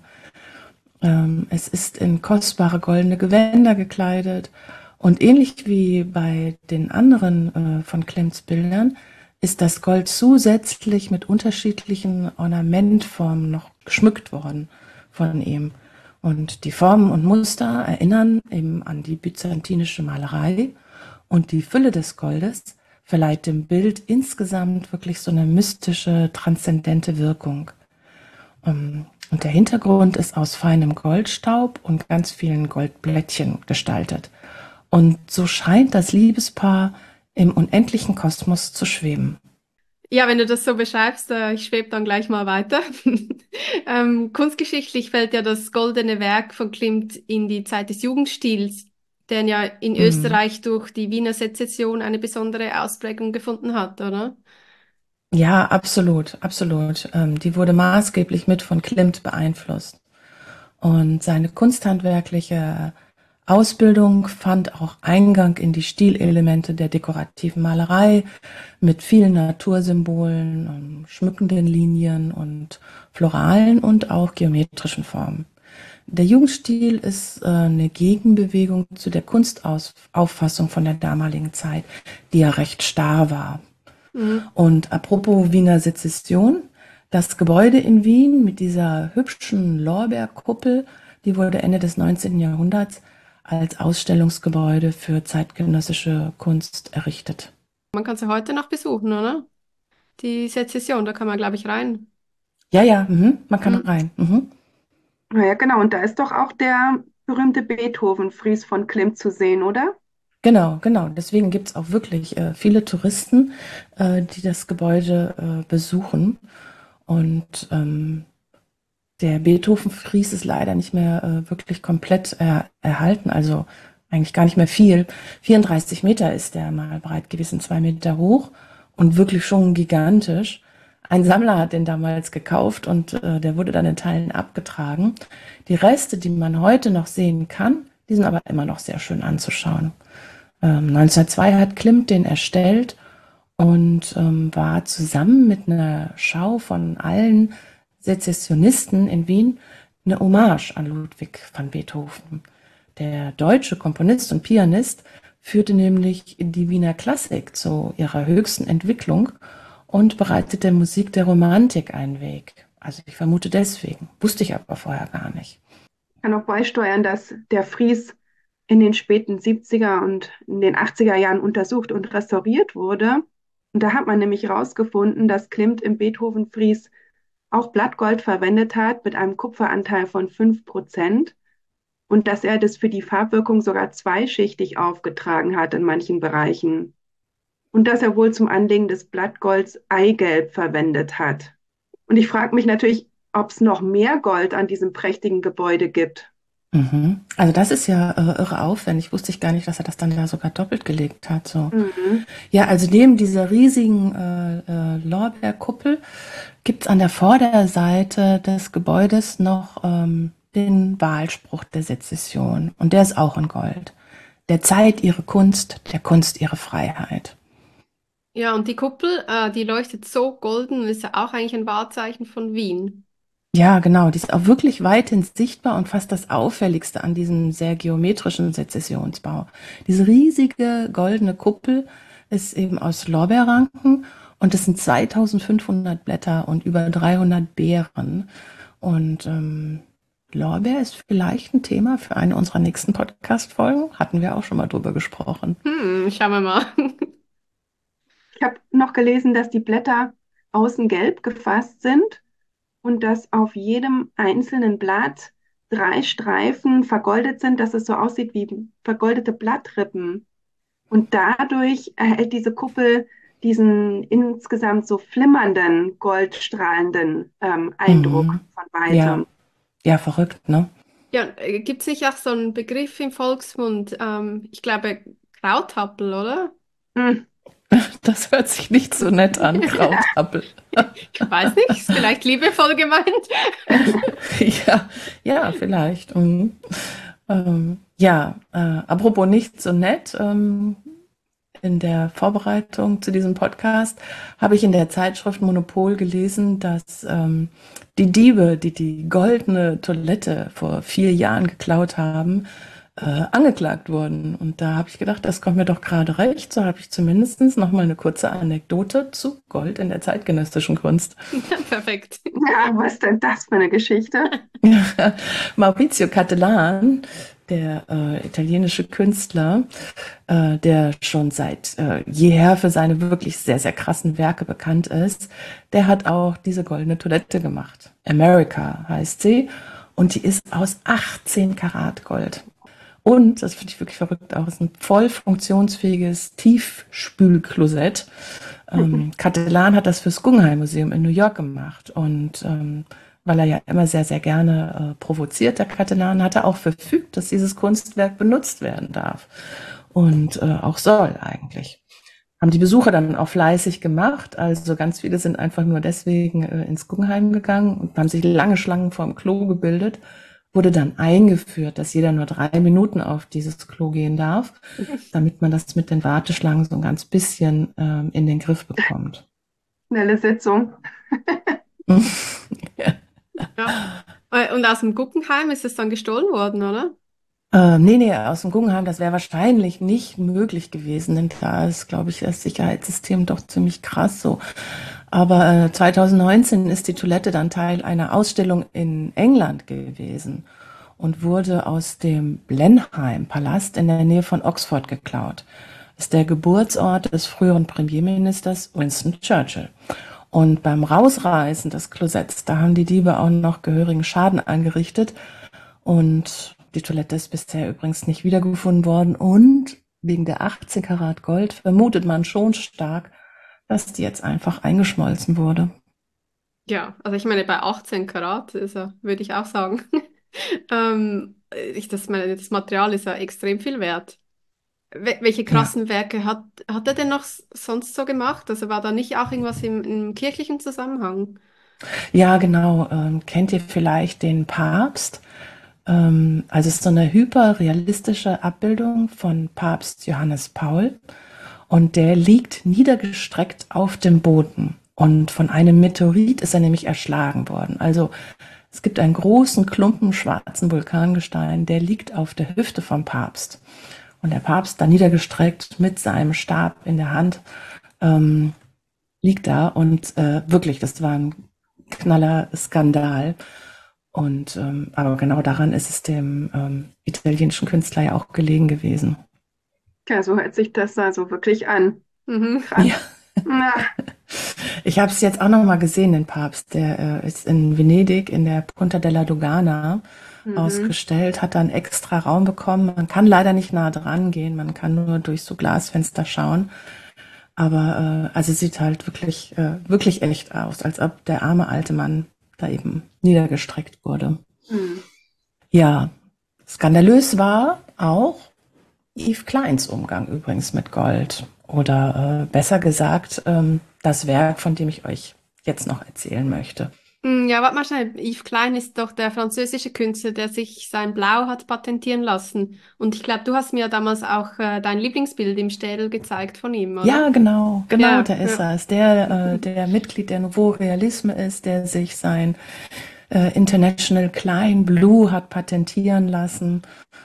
Ähm, es ist in kostbare goldene Gewänder gekleidet. Und ähnlich wie bei den anderen äh, von Klimts Bildern ist das Gold zusätzlich mit unterschiedlichen Ornamentformen noch geschmückt worden von ihm. Und die Formen und Muster erinnern eben an die byzantinische Malerei. Und die Fülle des Goldes verleiht dem Bild insgesamt wirklich so eine mystische, transzendente Wirkung. Ähm, Und der Hintergrund ist aus feinem Goldstaub und ganz vielen Goldblättchen gestaltet. Und so scheint das Liebespaar im unendlichen Kosmos zu schweben. Ja, wenn du das so beschreibst, äh, ich schwebe dann gleich mal weiter. Ähm, kunstgeschichtlich fällt ja das goldene Werk von Klimt in die Zeit des Jugendstils, der ja in Mhm. Österreich durch die Wiener Sezession eine besondere Ausprägung gefunden hat, oder? Ja, absolut, absolut. Ähm, die wurde maßgeblich mit von Klimt beeinflusst. Und seine kunsthandwerkliche Ausbildung fand auch Eingang in die Stilelemente der dekorativen Malerei mit vielen Natursymbolen, ähm, schmückenden Linien und floralen und auch geometrischen Formen. Der Jugendstil ist äh, eine Gegenbewegung zu der Kunstauffassung von der damaligen Zeit, die ja recht starr war. Mhm. Und apropos Wiener Sezession, das Gebäude in Wien mit dieser hübschen Lorbeerkuppel, die wurde Ende des neunzehnten. Jahrhunderts als Ausstellungsgebäude für zeitgenössische Kunst errichtet. Man kann sie heute noch besuchen, oder? Die Sezession, da kann man, glaube ich, rein. Ja, ja, mhm, man kann Mhm. rein. Mhm. naja, genau. Und da ist doch auch der berühmte Beethoven-Fries von Klimt zu sehen, oder? Genau, genau. Deswegen gibt es auch wirklich äh, viele Touristen, äh, die das Gebäude äh, besuchen. Und ähm, der Beethoven-Fries ist leider nicht mehr äh, wirklich komplett er erhalten, also eigentlich gar nicht mehr viel. vierunddreißig Meter ist der mal breit gewesen, zwei Meter hoch und wirklich schon gigantisch. Ein Sammler hat den damals gekauft und äh, der wurde dann in Teilen abgetragen. Die Reste, die man heute noch sehen kann, die sind aber immer noch sehr schön anzuschauen. Ähm, neunzehnhundertzwei hat Klimt den erstellt und ähm, war zusammen mit einer Schau von allen Sezessionisten in Wien eine Hommage an Ludwig van Beethoven. Der deutsche Komponist und Pianist führte nämlich die Wiener Klassik zu ihrer höchsten Entwicklung und bereitete der Musik der Romantik einen Weg. Also ich vermute deswegen, wusste ich aber vorher gar nicht. Ich kann auch beisteuern, dass der Fries in den späten siebziger und in den achtziger Jahren untersucht und restauriert wurde. Und da hat man nämlich herausgefunden, dass Klimt im Beethoven-Fries auch Blattgold verwendet hat mit einem Kupferanteil von fünf Prozent und dass er das für die Farbwirkung sogar zweischichtig aufgetragen hat in manchen Bereichen. Und dass er wohl zum Anlegen des Blattgolds Eigelb verwendet hat. Und ich frage mich natürlich, ob es noch mehr Gold an diesem prächtigen Gebäude gibt. Mhm. Also das ist ja äh, irre aufwendig. Wusste ich gar nicht, dass er das dann ja sogar doppelt gelegt hat. So. Mhm. Ja, also neben dieser riesigen äh, äh, Lorbeerkuppel gibt's an der Vorderseite des Gebäudes noch ähm, den Wahlspruch der Sezession. Und der ist auch in Gold. Der Zeit ihre Kunst, der Kunst ihre Freiheit. Ja, und die Kuppel, äh, die leuchtet so golden und ist ja auch eigentlich ein Wahrzeichen von Wien. Ja, genau. Die ist auch wirklich weithin sichtbar und fast das Auffälligste an diesem sehr geometrischen Sezessionsbau. Diese riesige goldene Kuppel ist eben aus Lorbeerranken und es sind zweitausendfünfhundert Blätter und über dreihundert Beeren. Und ähm, Lorbeer ist vielleicht ein Thema für eine unserer nächsten Podcast-Folgen. Hatten wir auch schon mal drüber gesprochen. Hm, schauen wir mal. Ich habe noch gelesen, dass die Blätter außen gelb gefasst sind und dass auf jedem einzelnen Blatt drei Streifen vergoldet sind, dass es so aussieht wie vergoldete Blattrippen. Und dadurch erhält diese Kuppel diesen insgesamt so flimmernden, goldstrahlenden ähm, Eindruck Mhm. von Ja, weitem. ja, verrückt, ne? Ja, gibt es nicht auch so einen Begriff im Volksmund? Ähm, ich glaube, Krauthappel, oder? Hm. Das hört sich nicht so nett an, Krautappel. Ich weiß nicht, ist vielleicht liebevoll gemeint. Ja, ja, vielleicht. Mhm. Ähm, ja, äh, apropos nicht so nett, ähm, in der Vorbereitung zu diesem Podcast habe ich in der Zeitschrift Monopol gelesen, dass ähm, die Diebe, die die goldene Toilette vor vier Jahren geklaut haben, äh, angeklagt wurden. Und da habe ich gedacht, das kommt mir doch gerade recht. So habe ich zumindest noch mal eine kurze Anekdote zu Gold in der zeitgenössischen Kunst. Ja, perfekt. Ja, was ist denn das für eine Geschichte? Ja, Maurizio Cattelan, der äh, italienische Künstler, äh, der schon seit äh, jeher für seine wirklich sehr, sehr krassen Werke bekannt ist, der hat auch diese goldene Toilette gemacht. America heißt sie und die ist aus achtzehn Karat Gold. Und, das finde ich wirklich verrückt auch, ist ein voll funktionsfähiges Tiefspülklosett. Ähm, Cattelan hat das fürs Guggenheim Museum in New York gemacht und ähm, weil er ja immer sehr, sehr gerne äh, provoziert, der Cattelan, hat er auch verfügt, dass dieses Kunstwerk benutzt werden darf und äh, auch soll eigentlich. Haben die Besucher dann auch fleißig gemacht, also ganz viele sind einfach nur deswegen äh, ins Guggenheim gegangen und haben sich lange Schlangen vorm Klo gebildet, wurde dann eingeführt, dass jeder nur drei Minuten auf dieses Klo gehen darf, damit man das mit den Warteschlangen so ein ganz bisschen ähm, in den Griff bekommt. Schnelle Sitzung. Ja. Ja. Äh, Und aus dem Guggenheim ist es dann gestohlen worden, oder? Äh, nee, nee, aus dem Guggenheim, das wäre wahrscheinlich nicht möglich gewesen, denn da ist, glaube ich, das Sicherheitssystem doch ziemlich krass so. Aber äh, zweitausendneunzehn ist die Toilette dann Teil einer Ausstellung in England gewesen und wurde aus dem Blenheim-Palast in der Nähe von Oxford geklaut. Das ist der Geburtsort des früheren Premierministers Winston Churchill. Und beim Rausreißen des Klosetts, da haben die Diebe auch noch gehörigen Schaden angerichtet. Und die Toilette ist bisher übrigens nicht wiedergefunden worden. Und wegen der achtzehn Karat Gold vermutet man schon stark, dass die jetzt einfach eingeschmolzen wurde. Ja, also ich meine, bei achtzehn Karat, also würde ich auch sagen. Ähm, ich, das, meine, das Material ist ja extrem viel wert. Wel- welche Ja, krassen Werke hat, hat er denn noch s- sonst so gemacht? Also war da nicht auch irgendwas im, im kirchlichen Zusammenhang? ja, genau. Ähm, kennt ihr vielleicht den Papst? Ähm, also es ist so eine hyperrealistische Abbildung von Papst Johannes Paul. Und der liegt niedergestreckt auf dem Boden. Und von einem Meteorit ist er nämlich erschlagen worden. Also es gibt einen großen Klumpen schwarzen Vulkangestein, der liegt auf der Hüfte vom Papst. Und der Papst, da niedergestreckt mit seinem Stab in der Hand, ähm, liegt da. Und äh, wirklich, das war ein knaller Skandal. Und ähm, aber genau daran ist es dem ähm, italienischen Künstler ja auch gelegen gewesen. Ja, so hört sich das also wirklich an. Mhm. Krass. Ja. Na, Ich habe es jetzt auch noch mal gesehen, den Papst. Der äh, ist in Venedig in der Punta della Dogana mhm. ausgestellt, hat dann extra Raum bekommen. Man kann leider nicht nah dran gehen, man kann nur durch so Glasfenster schauen. Aber äh, also sieht halt wirklich, äh, wirklich echt aus, als ob der arme alte Mann da eben niedergestreckt wurde. Mhm. Ja, Skandalös war auch Yves Kleins Umgang übrigens mit Gold. Oder äh, besser gesagt, ähm, das Werk, von dem ich euch jetzt noch erzählen möchte. Hm, Ja, warte mal schnell. Yves Klein ist doch der französische Künstler, der sich sein Blau hat patentieren lassen. Und ich glaube, du hast mir damals auch äh, dein Lieblingsbild im Städel gezeigt von ihm, oder? Ja, genau, genau, Ja, der ist ja. es. Der, äh, der Mitglied der Nouveau Realisme ist, der sich sein äh, International Klein Blue hat patentieren lassen.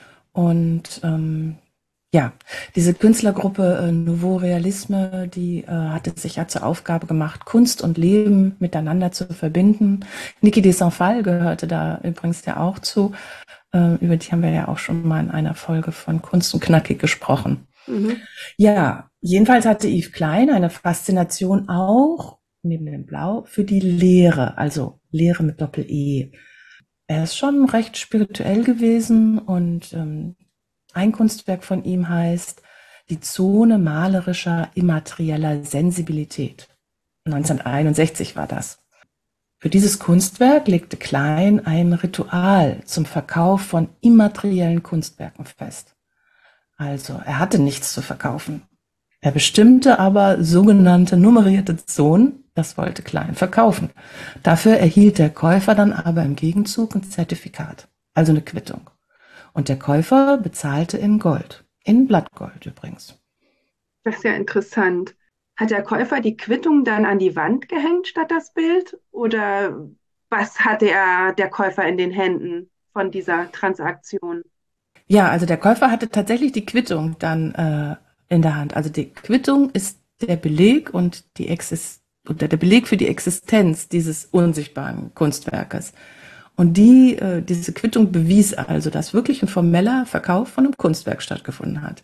Und ähm, ja, diese Künstlergruppe äh, Nouveau Realisme, die äh, hatte sich ja zur Aufgabe gemacht, Kunst und Leben miteinander zu verbinden. Niki de Saint-Phalle gehörte da übrigens ja auch zu. Äh, über die haben wir ja auch schon mal in einer Folge von Kunst und Knackig gesprochen. Mhm. Ja, jedenfalls hatte Yves Klein eine Faszination auch, neben dem Blau, für die Lehre, also Lehre mit Doppel-E. Er ist schon recht spirituell gewesen und ähm, ein Kunstwerk von ihm heißt Die Zone malerischer immaterieller Sensibilität. neunzehnhunderteinundsechzig war das. Für dieses Kunstwerk legte Klein ein Ritual zum Verkauf von immateriellen Kunstwerken fest. Also, er hatte nichts zu verkaufen. Er bestimmte aber sogenannte nummerierte Zonen, das wollte Klein verkaufen. Dafür erhielt der Käufer dann aber im Gegenzug ein Zertifikat, also eine Quittung. Und der Käufer bezahlte in Gold, in Blattgold übrigens. Das ist ja interessant. Hat der Käufer die Quittung dann an die Wand gehängt statt das Bild? Oder was hatte er, der Käufer, in den Händen von dieser Transaktion? Ja, also der Käufer hatte tatsächlich die Quittung dann äh, in der Hand. Also die Quittung ist der Beleg und die Exis oder der Beleg für die Existenz dieses unsichtbaren Kunstwerkes. Und die, äh, diese Quittung bewies also, dass wirklich ein formeller Verkauf von einem Kunstwerk stattgefunden hat.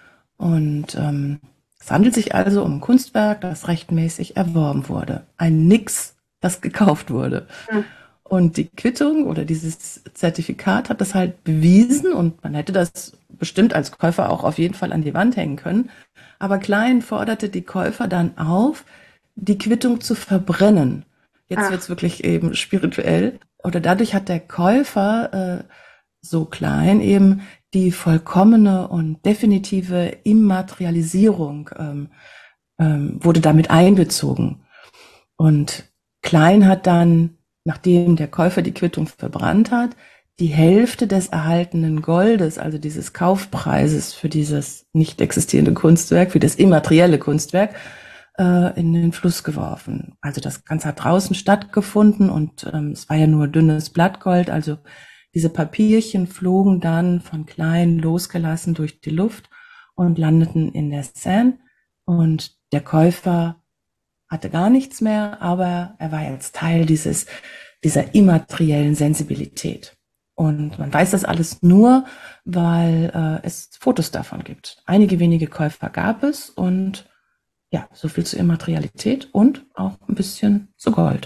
Und ähm, es handelt sich also um ein Kunstwerk, das rechtmäßig erworben wurde. Ein Nix, das gekauft wurde. Hm. Und die Quittung oder dieses Zertifikat hat das halt bewiesen und man hätte das bestimmt als Käufer auch auf jeden Fall an die Wand hängen können. Aber Klein forderte die Käufer dann auf, die Quittung zu verbrennen. Jetzt Ach. wird's wirklich eben spirituell. Oder dadurch hat der Käufer, äh, so Klein eben, die vollkommene und definitive Immaterialisierung ähm, ähm, wurde damit einbezogen. Und Klein hat dann, nachdem der Käufer die Quittung verbrannt hat, die Hälfte des erhaltenen Goldes, also dieses Kaufpreises für dieses nicht existierende Kunstwerk, für das immaterielle Kunstwerk, äh, in den Fluss geworfen. Also das Ganze hat draußen stattgefunden und ähm, es war ja nur dünnes Blattgold, also diese Papierchen flogen dann von Klein losgelassen durch die Luft und landeten in der Seine und der Käufer hatte gar nichts mehr, aber er war jetzt Teil dieses, dieser immateriellen Sensibilität. Und man weiß das alles nur, weil äh, es Fotos davon gibt. Einige wenige Käufer gab es und ja, so viel zur Immaterialität und auch ein bisschen zu Gold.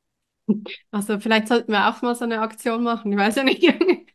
Also vielleicht sollten wir auch mal so eine Aktion machen, ich weiß ja nicht.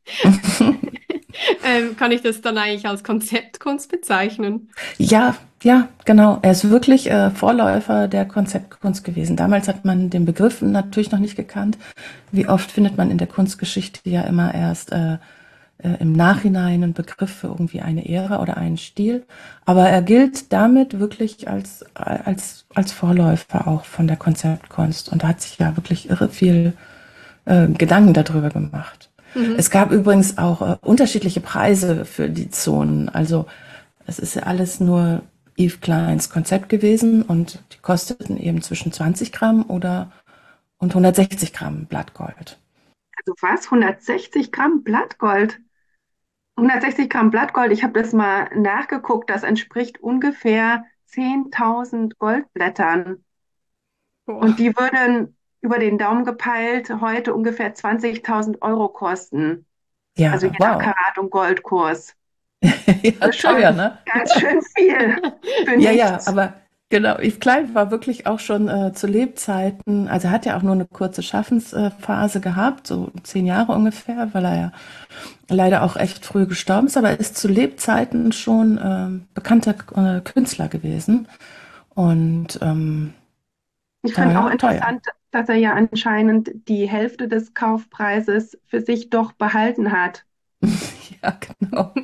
Ähm, kann ich das dann eigentlich als Konzeptkunst bezeichnen? Ja, ja, genau. Er ist wirklich äh, Vorläufer der Konzeptkunst gewesen. Damals hat man den Begriff natürlich noch nicht gekannt. Wie oft findet man in der Kunstgeschichte ja immer erst äh, äh, im Nachhinein einen Begriff für irgendwie eine Ära oder einen Stil. Aber er gilt damit wirklich als, als, als Vorläufer auch von der Konzeptkunst. Und da hat sich ja wirklich irre viel äh, Gedanken darüber gemacht. Mhm. Es gab übrigens auch äh, unterschiedliche Preise für die Zonen. Also es ist ja alles nur Yves Kleins Konzept gewesen und die kosteten eben zwischen zwanzig Gramm oder und hundertsechzig Gramm Blattgold. Also was? hundertsechzig Gramm Blattgold? hundertsechzig Gramm Blattgold, ich habe das mal nachgeguckt, das entspricht ungefähr zehntausend Goldblättern. Boah. Und die würden über den Daumen gepeilt heute ungefähr zwanzigtausend Euro kosten. Ja, Also je nach wow. Karat- und Goldkurs. Ja, Das ist schon teuer, ne? ganz schön viel für Ja, ja, nichts. aber genau, Yves Klein war wirklich auch schon äh, zu Lebzeiten, also er hat ja auch nur eine kurze Schaffensphase gehabt, so zehn Jahre ungefähr, weil er ja leider auch echt früh gestorben ist, aber er ist zu Lebzeiten schon ähm, bekannter äh, Künstler gewesen und ähm, Ich finde auch daher teuer. interessant, dass er ja anscheinend die Hälfte des Kaufpreises für sich doch behalten hat. Ja, genau.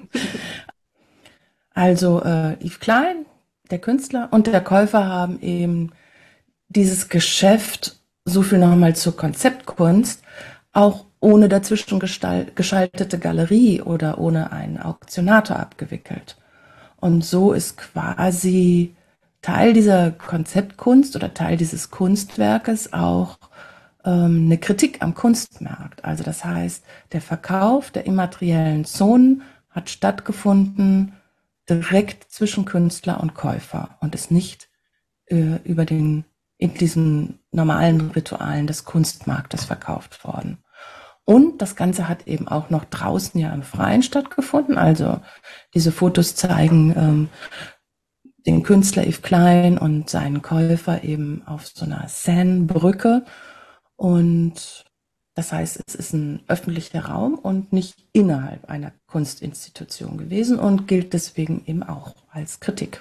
Also äh, Yves Klein, der Künstler und der Käufer haben eben dieses Geschäft, so viel nochmal zur Konzeptkunst, auch ohne dazwischen gestal- geschaltete Galerie oder ohne einen Auktionator abgewickelt. Und so ist quasi Teil dieser Konzeptkunst oder Teil dieses Kunstwerkes auch ähm, eine Kritik am Kunstmarkt. Also das heißt, der Verkauf der immateriellen Zonen hat stattgefunden direkt zwischen Künstler und Käufer und ist nicht äh, über den in diesen normalen Ritualen des Kunstmarktes verkauft worden. Und das Ganze hat eben auch noch draußen ja im Freien stattgefunden. Also diese Fotos zeigen ähm, den Künstler Yves Klein und seinen Käufer eben auf so einer Seine-Brücke. Und das heißt, es ist ein öffentlicher Raum und nicht innerhalb einer Kunstinstitution gewesen und gilt deswegen eben auch als Kritik.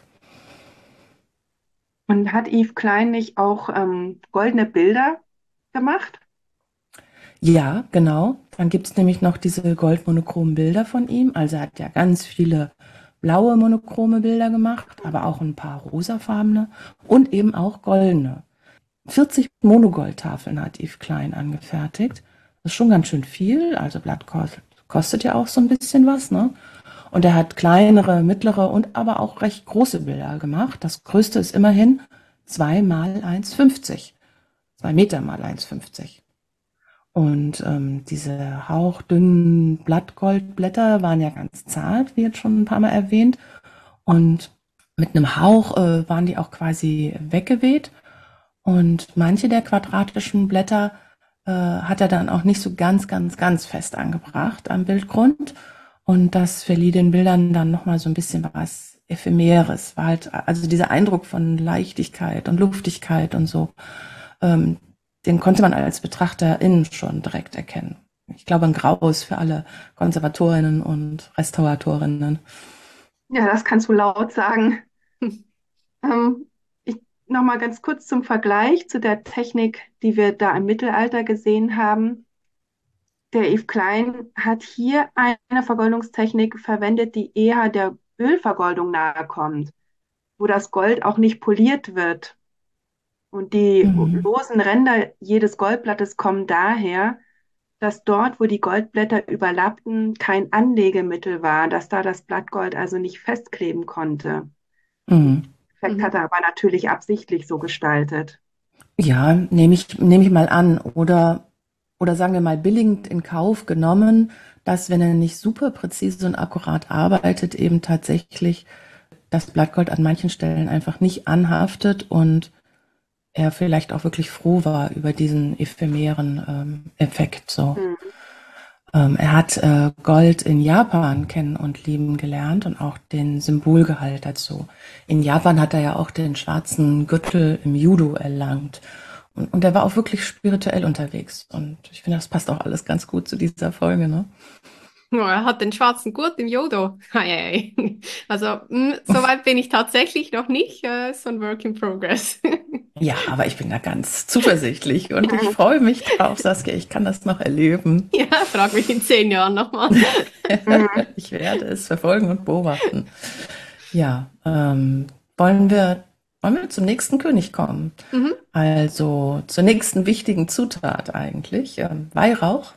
Und hat Yves Klein nicht auch ähm, goldene Bilder gemacht? Ja, genau. Dann gibt es nämlich noch diese goldmonochromen Bilder von ihm. Also er hat ja ganz viele blaue monochrome Bilder gemacht, aber auch ein paar rosafarbene und eben auch goldene. vierzig Monogoldtafeln hat Yves Klein angefertigt. Das ist schon ganz schön viel. Also Blatt kostet, kostet ja auch so ein bisschen was, ne? Und er hat kleinere, mittlere und aber auch recht große Bilder gemacht. Das größte ist immerhin zwei mal eins Komma fünfzig. Zwei Meter mal eins Komma fünfzig. Und ähm, diese hauchdünnen Blattgoldblätter waren ja ganz zart, wie jetzt schon ein paar Mal erwähnt. Und mit einem Hauch äh, waren die auch quasi weggeweht. Und manche der quadratischen Blätter äh, hat er dann auch nicht so ganz, ganz, ganz fest angebracht am Bildgrund. Und das verlieh den Bildern dann nochmal so ein bisschen was Ephemeres. War halt, also dieser Eindruck von Leichtigkeit und Luftigkeit und so, ähm, den konnte man als BetrachterInnen schon direkt erkennen. Ich glaube, ein Graus für alle Konservatorinnen und Restauratorinnen. Ja, das kannst du laut sagen. Ähm, ich noch mal ganz kurz zum Vergleich zu der Technik, die wir da im Mittelalter gesehen haben. Der Yves Klein hat hier eine Vergoldungstechnik verwendet, die eher der Ölvergoldung nahe kommt, wo das Gold auch nicht poliert wird. Und die Mhm. losen Ränder jedes Goldblattes kommen daher, dass dort, wo die Goldblätter überlappten, kein Anlegemittel war, dass da das Blattgold also nicht festkleben konnte. Mhm. Effekt hat Mhm. er aber natürlich absichtlich so gestaltet. Ja, nehme ich, nehme ich mal an. Oder, oder sagen wir mal billigend in Kauf genommen, dass, wenn er nicht super präzise und akkurat arbeitet, eben tatsächlich das Blattgold an manchen Stellen einfach nicht anhaftet und er vielleicht auch wirklich froh war über diesen ephemeren ähm, Effekt. So. Hm. Ähm, er hat äh, Gold in Japan kennen und lieben gelernt und auch den Symbolgehalt dazu. In Japan hat er ja auch den schwarzen Gürtel im Judo erlangt. Und, und er war auch wirklich spirituell unterwegs. Und ich finde, das passt auch alles ganz gut zu dieser Folge, ne? Oh, er hat den schwarzen Gurt im Judo. Ei, ei, ei. Also, mh, so weit bin ich tatsächlich noch nicht. Äh, so ein Work in Progress. Ja, aber ich bin da ganz zuversichtlich und ich freue mich drauf, Saskia. Ich kann das noch erleben. Ja, frag mich in zehn Jahren nochmal. Mhm. Ich werde es verfolgen und beobachten. Ja, ähm, wollen wir, wollen wir zum nächsten König kommen? Mhm. Also zur nächsten wichtigen Zutat eigentlich, ähm, Weihrauch.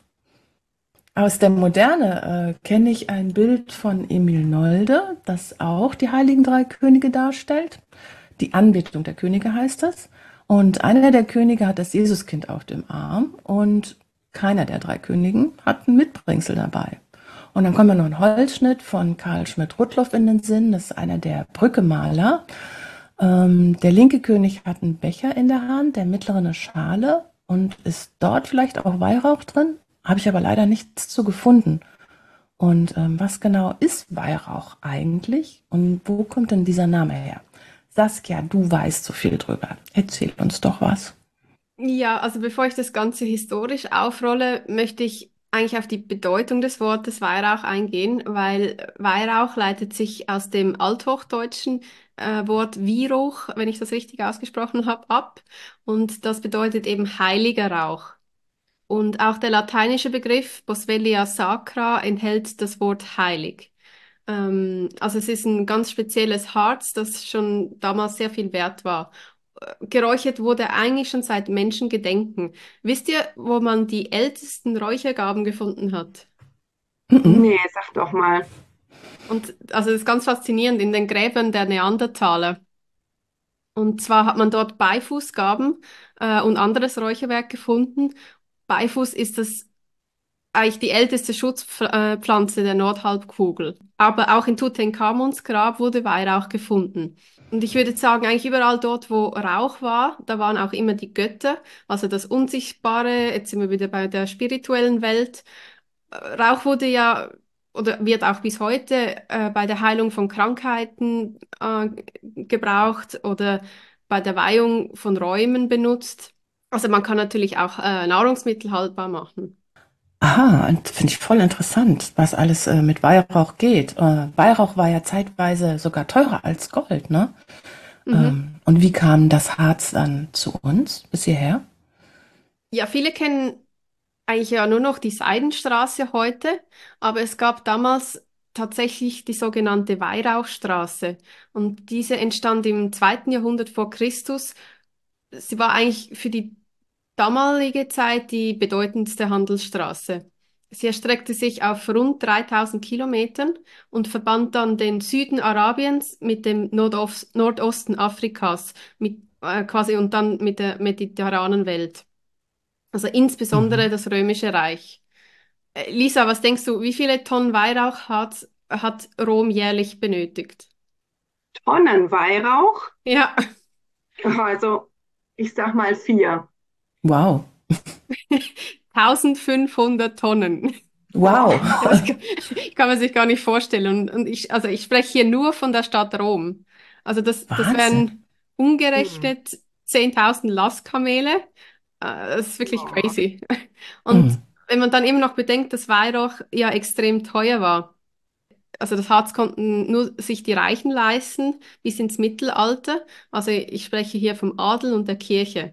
Aus der Moderne äh, kenne ich ein Bild von Emil Nolde, das auch die Heiligen Drei Könige darstellt. Die Anbetung der Könige heißt das. Und einer der Könige hat das Jesuskind auf dem Arm und keiner der drei Königen hat ein Mitbringsel dabei. Und dann kommt mir noch ein Holzschnitt von Karl Schmidt-Rudloff in den Sinn. Das ist einer der Brückemaler. Ähm, der linke König hat einen Becher in der Hand, der mittlere eine Schale. Und ist dort vielleicht auch Weihrauch drin? Habe ich aber leider nichts zu gefunden. Und ähm, was genau ist Weihrauch eigentlich? Und wo kommt denn dieser Name her? Saskia, du weißt so viel drüber. Erzähl uns doch was. Ja, also bevor ich das Ganze historisch aufrolle, möchte ich eigentlich auf die Bedeutung des Wortes Weihrauch eingehen, weil Weihrauch leitet sich aus dem althochdeutschen äh, Wort Wieruch, wenn ich das richtig ausgesprochen habe, ab. Und das bedeutet eben heiliger Rauch. Und auch der lateinische Begriff Boswellia sacra enthält das Wort heilig. Ähm, also es ist ein ganz spezielles Harz, das schon damals sehr viel wert war. Äh, Geräuchert wurde eigentlich schon seit Menschengedenken. Wisst ihr, wo man die ältesten Räuchergaben gefunden hat? Mhm. Nee, sag doch mal. Und also das ist ganz faszinierend in den Gräbern der Neandertaler. Und zwar hat man dort Beifußgaben äh, und anderes Räucherwerk gefunden. Beifuß ist das eigentlich die älteste Schutzpflanze der Nordhalbkugel. Aber auch in Tutanchamuns Grab wurde Weihrauch gefunden. Und ich würde sagen, eigentlich überall dort, wo Rauch war, da waren auch immer die Götter, also das Unsichtbare. Jetzt sind wir wieder bei der spirituellen Welt. Äh, Rauch wurde ja oder wird auch bis heute äh, bei der Heilung von Krankheiten äh, gebraucht oder bei der Weihung von Räumen benutzt. Also man kann natürlich auch äh, Nahrungsmittel haltbar machen. Aha, und finde ich voll interessant, was alles äh, mit Weihrauch geht. Äh, Weihrauch war ja zeitweise sogar teurer als Gold, ne? Mhm. Ähm, und wie kam das Harz dann zu uns bis hierher? Ja, viele kennen eigentlich ja nur noch die Seidenstraße heute, aber es gab damals tatsächlich die sogenannte Weihrauchstraße und diese entstand im zweiten Jahrhundert vor Christus. Sie war eigentlich für die damalige Zeit die bedeutendste Handelsstraße. Sie erstreckte sich auf rund dreitausend Kilometern und verband dann den Süden Arabiens mit dem Nordost Nordosten Afrikas, mit, äh, quasi und dann mit der mediterranen Welt. Also insbesondere Mhm. das Römische Reich. Äh, Lisa, was denkst du, wie viele Tonnen Weihrauch hat, hat Rom jährlich benötigt? Tonnen Weihrauch? Ja, Also, ich sag mal vier. Wow. eintausendfünfhundert Tonnen. Wow. Das kann, kann man sich gar nicht vorstellen. Und, und ich, also ich spreche hier nur von der Stadt Rom. Also das, das Wahnsinn. wären Hm. umgerechnet zehntausend Lastkamele. Äh, Das ist wirklich Ja. crazy. Und Mhm. wenn man dann eben noch bedenkt, dass Weihrauch ja extrem teuer war. Also das Harz konnten nur sich die Reichen leisten bis ins Mittelalter. Also ich spreche hier vom Adel und der Kirche.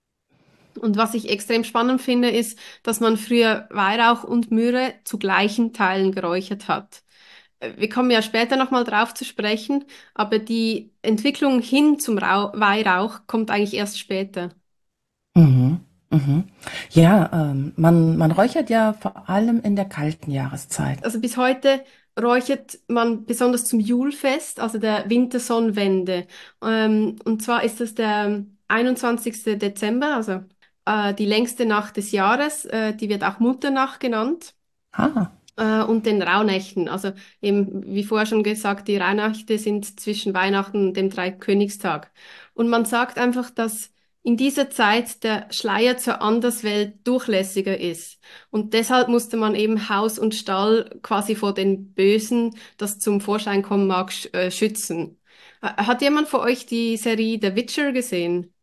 Und was ich extrem spannend finde, ist, dass man früher Weihrauch und Myrrhe zu gleichen Teilen geräuchert hat. Äh, Wir kommen ja später nochmal drauf zu sprechen, aber die Entwicklung hin zum Rau Weihrauch kommt eigentlich erst später. Mhm. Mhm. Ja, ähm, man, man räuchert ja vor allem in der kalten Jahreszeit. Also bis heute räuchert man besonders zum Julfest, also der Wintersonnenwende. Ähm, und zwar ist das der einundzwanzigste Dezember, also äh, die längste Nacht des Jahres. Äh, die wird auch Mutternacht genannt. Ah. Äh, und den Rauhnächten. Also eben, wie vorher schon gesagt, die Rauhnächte sind zwischen Weihnachten und dem Dreikönigstag. Und man sagt einfach, dass in dieser Zeit der Schleier zur Anderswelt durchlässiger ist. Und deshalb musste man eben Haus und Stall quasi vor den Bösen, das zum Vorschein kommen mag, sch äh, schützen. Äh, Hat jemand von euch die Serie The Witcher gesehen?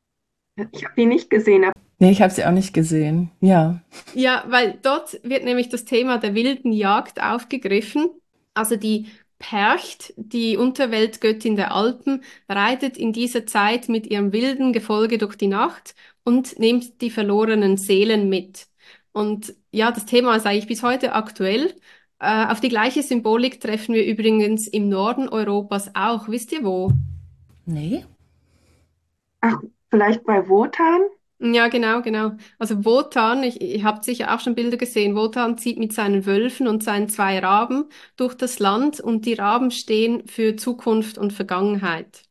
Ich habe die nicht gesehen. Nee, ich habe sie auch nicht gesehen. Ja. Ja, weil dort wird nämlich das Thema der wilden Jagd aufgegriffen. Also die Percht, die Unterweltgöttin der Alpen, reitet in dieser Zeit mit ihrem wilden Gefolge durch die Nacht und nimmt die verlorenen Seelen mit. Und ja, das Thema ist eigentlich bis heute aktuell. Äh, auf die gleiche Symbolik treffen wir übrigens im Norden Europas auch. Wisst ihr wo? Nee? Ach, vielleicht bei Wotan? Ja, genau, genau. Also Wotan, ich, ihr habt sicher auch schon Bilder gesehen, Wotan zieht mit seinen Wölfen und seinen zwei Raben durch das Land und die Raben stehen für Zukunft und Vergangenheit.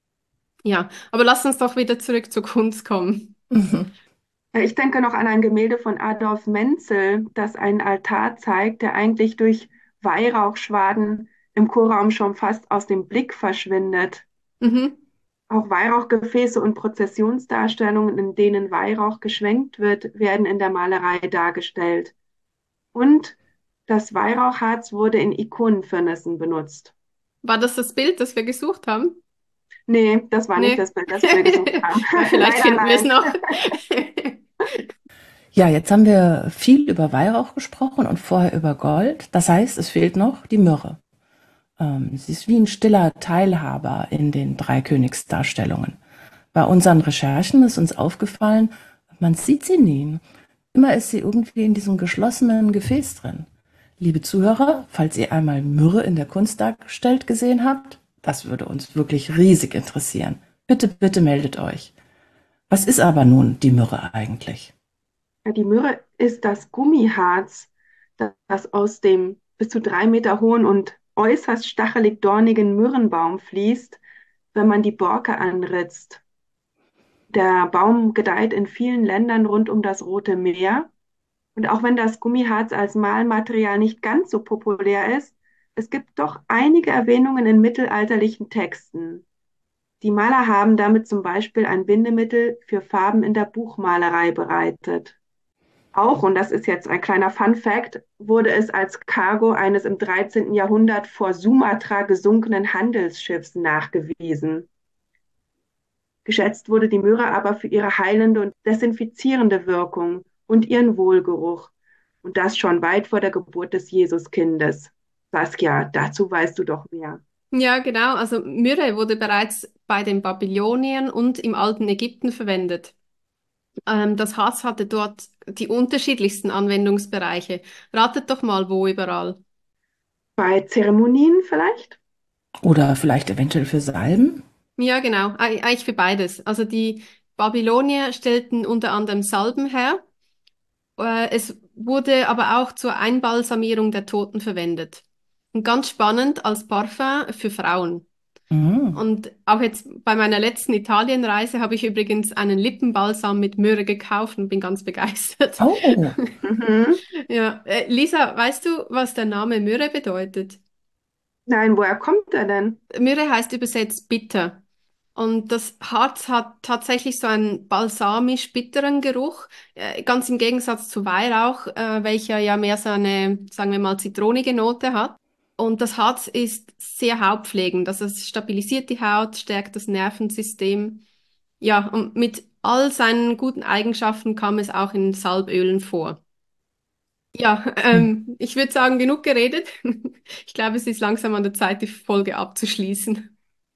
Ja, aber lass uns doch wieder zurück zur Kunst kommen. Mhm. Ja, ich denke noch an ein Gemälde von Adolf Menzel, das einen Altar zeigt, der eigentlich durch Weihrauchschwaden im Chorraum schon fast aus dem Blick verschwindet. Mhm. Auch Weihrauchgefäße und Prozessionsdarstellungen, in denen Weihrauch geschwenkt wird, werden in der Malerei dargestellt. Und das Weihrauchharz wurde in Ikonenfirnissen benutzt. War das das Bild, das wir gesucht haben? Nee, das war nicht Nee. das Bild, das wir gesucht haben. Ja, vielleicht Leider finden wir es nein. noch. Ja, jetzt haben wir viel über Weihrauch gesprochen und vorher über Gold. Das heißt, es fehlt noch die Myrrhe. Ähm, sie ist wie ein stiller Teilhaber in den drei Königsdarstellungen. Bei unseren Recherchen ist uns aufgefallen, man sieht sie nie. immer ist sie irgendwie in diesem geschlossenen Gefäß drin. Liebe Zuhörer, falls ihr einmal Myrrhe in der Kunst dargestellt gesehen habt, das würde uns wirklich riesig interessieren. Bitte, bitte meldet euch. Was ist aber nun die Myrrhe eigentlich? Ja, die Myrrhe ist das Gummiharz, das aus dem bis zu drei Meter hohen und äußerst stachelig dornigen Myrrhenbaum fließt, wenn man die Borke anritzt. Der Baum gedeiht in vielen Ländern rund um das Rote Meer. Und auch wenn das Gummiharz als Malmaterial nicht ganz so populär ist, es gibt doch einige Erwähnungen in mittelalterlichen Texten. Die Maler haben damit zum Beispiel ein Bindemittel für Farben in der Buchmalerei bereitet. Auch, und das ist jetzt ein kleiner Fun-Fact, wurde es als Cargo eines im dreizehnten Jahrhundert vor Sumatra gesunkenen Handelsschiffs nachgewiesen. Geschätzt wurde die Myrrhe aber für ihre heilende und desinfizierende Wirkung und ihren Wohlgeruch. Und das schon weit vor der Geburt des Jesuskindes. Saskia, dazu weißt du doch mehr. Ja, genau. Also Myrrhe wurde bereits bei den Babyloniern und im alten Ägypten verwendet. Ähm, das Harz hatte dort die unterschiedlichsten Anwendungsbereiche. Ratet doch mal, wo überall. Bei Zeremonien vielleicht? Oder vielleicht eventuell für Salben? Ja, genau. Eig- Eigentlich für beides. Also die Babylonier stellten unter anderem Salben her. Äh, Es wurde aber auch zur Einbalsamierung der Toten verwendet. Und ganz spannend als Parfum für Frauen. Mhm. Und auch jetzt bei meiner letzten Italienreise habe ich übrigens einen Lippenbalsam mit Myrrhe gekauft und bin ganz begeistert. Oh, Mhm. Ja, äh, Lisa, weißt du, was der Name Myrrhe bedeutet? Nein, woher kommt er denn? Myrrhe heißt übersetzt bitter. Und das Harz hat tatsächlich so einen balsamisch-bitteren Geruch, äh, ganz im Gegensatz zu Weihrauch, äh, welcher ja mehr so eine, sagen wir mal, zitronige Note hat. Und das Harz ist sehr hautpflegend, also es stabilisiert die Haut, stärkt das Nervensystem. Ja, und mit all seinen guten Eigenschaften kam es auch in Salbölen vor. Ja, ähm, ich würde sagen, genug geredet. Ich glaube, es ist langsam an der Zeit, die Folge abzuschließen.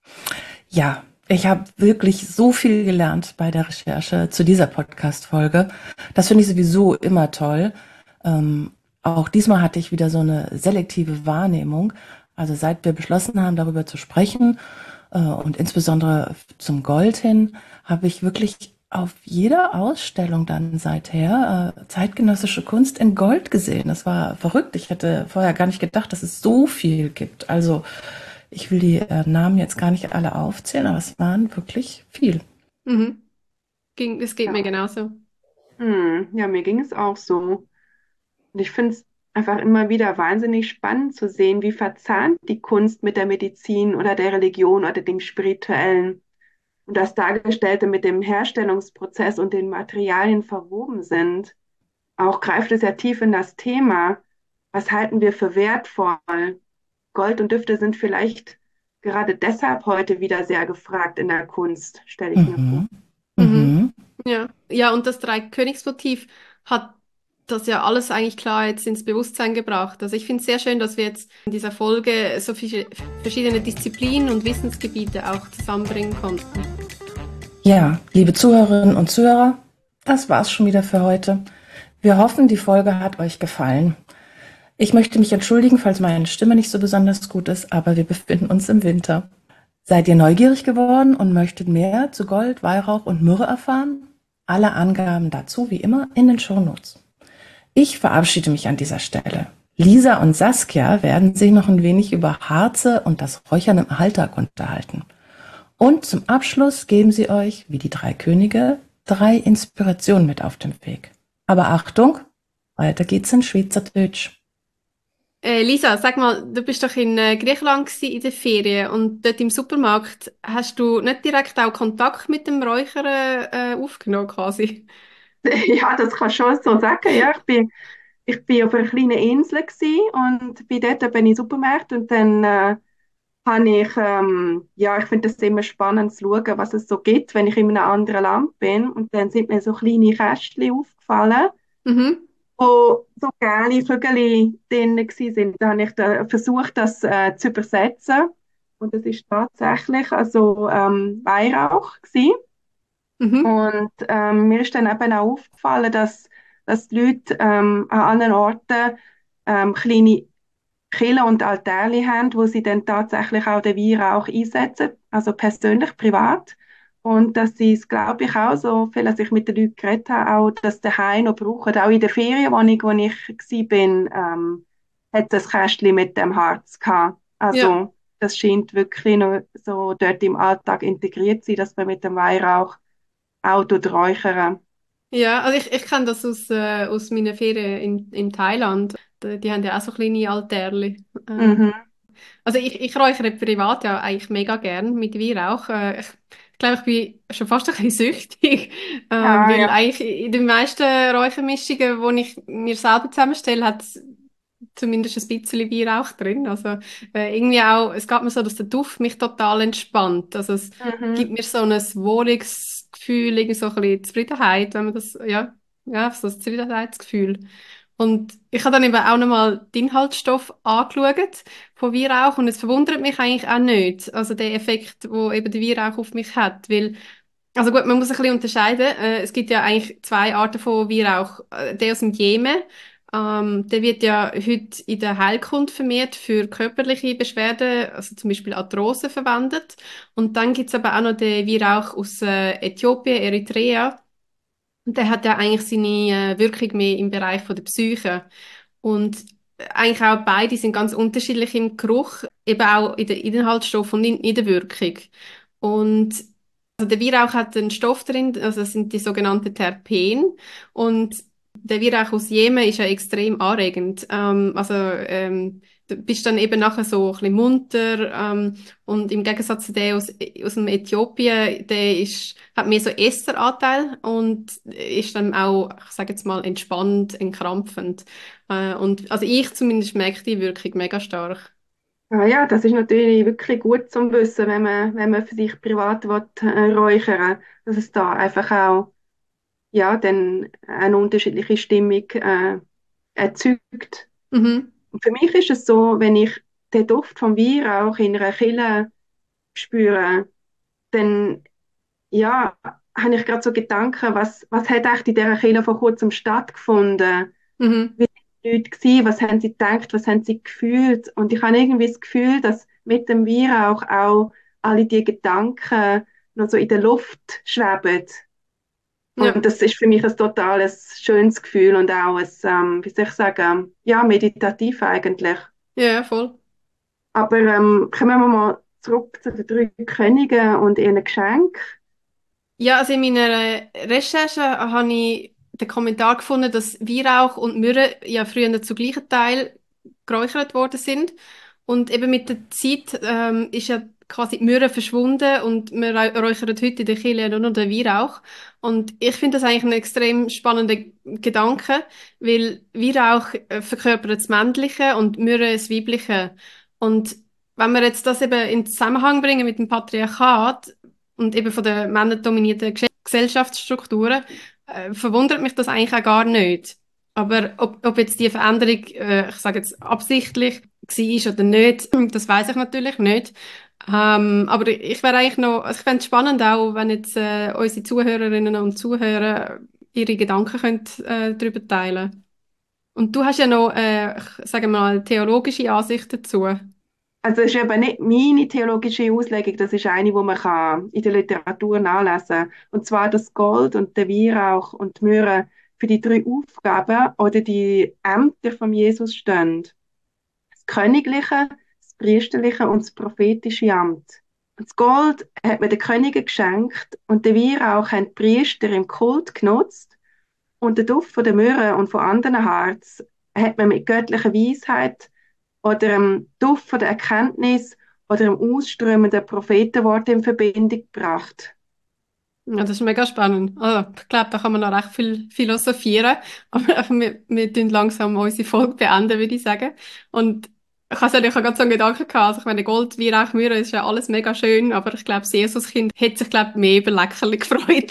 ja, ich habe wirklich so viel gelernt bei der Recherche zu dieser Podcast-Folge. Das finde ich sowieso immer toll. Ähm, auch diesmal hatte ich wieder so eine selektive Wahrnehmung. Also seit wir beschlossen haben, darüber zu sprechen, äh, und insbesondere zum Gold hin, habe ich wirklich auf jeder Ausstellung dann seither äh, zeitgenössische Kunst in Gold gesehen. Das war verrückt. Ich hätte vorher gar nicht gedacht, dass es so viel gibt. Also ich will die äh, Namen jetzt gar nicht alle aufzählen, aber es waren wirklich viel. Mhm. Ging, es geht mir Ja. genauso. Hm, ja, mir ging es auch so. Und ich finde es einfach immer wieder wahnsinnig spannend zu sehen, wie verzahnt die Kunst mit der Medizin oder der Religion oder dem Spirituellen und das Dargestellte mit dem Herstellungsprozess und den Materialien verwoben sind. Auch greift es ja tief in das Thema. Was halten wir für wertvoll? Gold und Düfte sind vielleicht gerade deshalb heute wieder sehr gefragt in der Kunst, stelle ich mir vor. Mhm. Mhm. Mhm. Ja. Ja, und das Dreikönigsmotiv hat das ja alles eigentlich klar jetzt ins Bewusstsein gebracht. Also ich finde es sehr schön, dass wir jetzt in dieser Folge so viele verschiedene Disziplinen und Wissensgebiete auch zusammenbringen konnten. Ja, liebe Zuhörerinnen und Zuhörer, das war's schon wieder für heute. Wir hoffen, die Folge hat euch gefallen. Ich möchte mich entschuldigen, falls meine Stimme nicht so besonders gut ist, aber wir befinden uns im Winter. Seid ihr neugierig geworden und möchtet mehr zu Gold, Weihrauch und Myrrhe erfahren? Alle Angaben dazu wie immer in den Shownotes. Ich verabschiede mich an dieser Stelle. Lisa und Saskia werden sich noch ein wenig über Harze und das Räuchern im Alltag unterhalten. Und zum Abschluss geben sie euch, wie die drei Könige, drei Inspirationen mit auf den Weg. Aber Achtung, weiter geht's in Schweizerdeutsch. Äh, Lisa, sag mal, du bist doch in äh, Griechenland gsi in der Ferien und dort im Supermarkt hast du nicht direkt auch Kontakt mit dem Räuchern äh, aufgenommen quasi? Ja, das kann schon so sagen. Ja, ich bin, ich bin auf einer kleinen Insel gsi und bei dort bin ich in den Supermarkt und dann äh, habe ich, ähm, ja, ich finde das immer spannend zu schauen, was es so gibt, wenn ich in einem anderen Land bin. Und dann sind mir so kleine Kästchen aufgefallen, Mhm. wo so gelbe Kügelchen drin waren. Da habe ich da versucht, das äh, zu übersetzen. Und das ist tatsächlich also ähm, Weihrauch gewesen. Mhm. Und ähm, mir ist dann eben auch aufgefallen, dass dass die Leute ähm, an anderen Orten ähm, kleine Kirchen und Altäre haben, wo sie dann tatsächlich auch den Weihrauch einsetzen, also persönlich, privat. Und dass sie es, glaube ich, auch so viel, als ich mit den Leuten geredet habe, auch das daheim noch brauchen. Auch in der Ferienwohnung, wo ich war, bin, ähm, hat das Kästchen mit dem Harz gehabt. Ja. Also das scheint wirklich noch so dort im Alltag integriert zu sein, dass man mit dem Weihrauch auch räuchern. Ja, also ich, ich kenne das aus, äh, aus meinen Ferien in, in Thailand. Die, die haben ja auch so kleine Altärli. Ähm, Mhm. also ich, ich räuchere privat ja eigentlich mega gern mit Weihrauch. Äh, ich ich glaube, ich bin schon fast ein bisschen süchtig, ähm, Ah, weil ja. eigentlich in den meisten Räuchermischungen, die ich mir selber zusammenstelle, hat es zumindest ein bisschen Weihrauch drin. Also äh, irgendwie auch, es geht mir so, dass der Duft mich total entspannt. Also es gibt Mhm. mir so ein wohliges Gefühl, irgendwie so ein bisschen Zufriedenheit, wenn man das, ja, ja, so ein Zufriedenheitsgefühl. Und ich habe dann eben auch nochmal den Inhaltsstoff angeschaut von Weihrauch und es verwundert mich eigentlich auch nicht, also der Effekt, wo eben der Weihrauch auf mich hat, weil, also gut, man muss ein bisschen unterscheiden, äh, es gibt ja eigentlich zwei Arten von Weihrauch, äh, der aus dem Jemen, ähm, der wird ja heute in der Heilkunde vermehrt für körperliche Beschwerden, also zum Beispiel Arthrose verwendet, und dann gibt es aber auch noch den Weihrauch aus äh, Äthiopien, Eritrea, und der hat ja eigentlich seine äh, Wirkung mehr im Bereich von der Psyche. Und eigentlich auch beide sind ganz unterschiedlich im Geruch, eben auch in den Inhaltsstoffen und in, in der Wirkung. Und also der Weihrauch hat einen Stoff drin, also das sind die sogenannten Terpen. Und der Weihrauch aus Jemen ist ja extrem anregend. Ähm, also ähm, du bist dann eben nachher so ein bisschen munter. Ähm, und im Gegensatz zu der aus, aus dem Äthiopien, der ist, hat mehr so Esteranteil und ist dann auch, ich sage jetzt mal, entspannt, entkrampfend. Äh, und also ich zumindest merke die Wirkung mega stark. Ah ja, das ist natürlich wirklich gut zum Wissen, wenn man, wenn man für sich privat will, äh, räuchern, dass es da einfach auch ja, dann eine unterschiedliche Stimmung äh, erzeugt. Mhm. Und für mich ist es so, wenn ich den Duft vom Weihrauch in einer Kille spüre, dann ja, habe ich gerade so Gedanken, was, was hat echt in dieser Kille vor kurzem stattgefunden? Mhm. Wie sind die Leute gewesen? Was haben sie gedacht? Was haben sie gefühlt? Und ich habe irgendwie das Gefühl, dass mit dem Weihrauch auch alle die Gedanken noch so in der Luft schweben. Und Ja, das ist für mich ein totales schönes Gefühl und auch ein, ähm, wie soll ich sagen, ja, meditativ eigentlich. ja, ja, voll. Aber ähm, kommen wir mal zurück zu den drei Königen und ihren Geschenken. Ja, also in meiner Recherche habe ich den Kommentar gefunden, dass Weihrauch und Myrrhe ja früher zu gleichen Teil geräuchert worden sind. Und eben mit der Zeit ähm, ist ja quasi die Myrrhe verschwunden und wir räu- räuchern heute in der Kirche nur noch den Weihrauch. Und ich finde das eigentlich einen extrem spannenden Gedanke, weil Weihrauch äh, verkörpert das Männliche und Myrrhe das Weibliche. Und wenn wir jetzt das eben in Zusammenhang bringen mit dem Patriarchat, und eben von den männern Gesellschaftsstrukturen, äh, verwundert mich das eigentlich auch gar nicht. Aber ob, ob jetzt die Veränderung, äh, ich sage jetzt absichtlich war oder nicht, das weiß ich natürlich nicht. Ähm, aber ich wäre eigentlich noch, also ich fände es spannend auch, wenn jetzt äh, unsere Zuhörerinnen und Zuhörer ihre Gedanken können, äh, darüber teilen. Und du hast ja noch, äh, ich sage mal, theologische Ansicht dazu. Also das ist eben nicht meine theologische Auslegung, das ist eine, die man kann in der Literatur nachlesen kann. Und zwar das Gold und der Weihrauch und die Myrrhe für die drei Aufgaben oder die Ämter von Jesus stehen. Das königliche, das priesterliche und das prophetische Amt. Und das Gold hat man den Königen geschenkt und den Weihrauch haben die Priester im Kult genutzt und den Duft von der Myrrhe und von anderen Harz hat man mit göttlicher Weisheit oder dem Duft von der Erkenntnis oder dem Ausströmen der Prophetenworte in Verbindung gebracht. Ja, das ist mega spannend. Also, ich glaube, da kann man noch recht viel philosophieren. Aber wir, wir tun langsam unsere Folge beenden, würde ich sagen. Und ich habe ich habe gerade so einen Gedanken gehabt. Also, ich meine, Gold, Weihrauch, Myrrhe ist ja alles mega schön. Aber ich glaube, das Jesuskind hätte sich, glaube ich, mehr über Leckerli gefreut.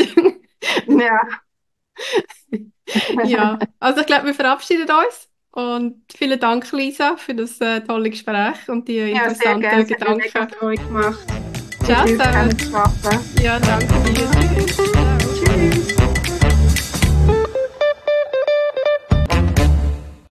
Ja, Ja, also ich glaube, wir verabschieden uns. Und vielen Dank, Lisa, für das äh, tolle Gespräch und die ja, sehr gerne. interessanten Es hat mir mega Gedanken. Freude gemacht, mit Ciao dir zusammen. zusammen zu arbeiten. Ja, danke dir.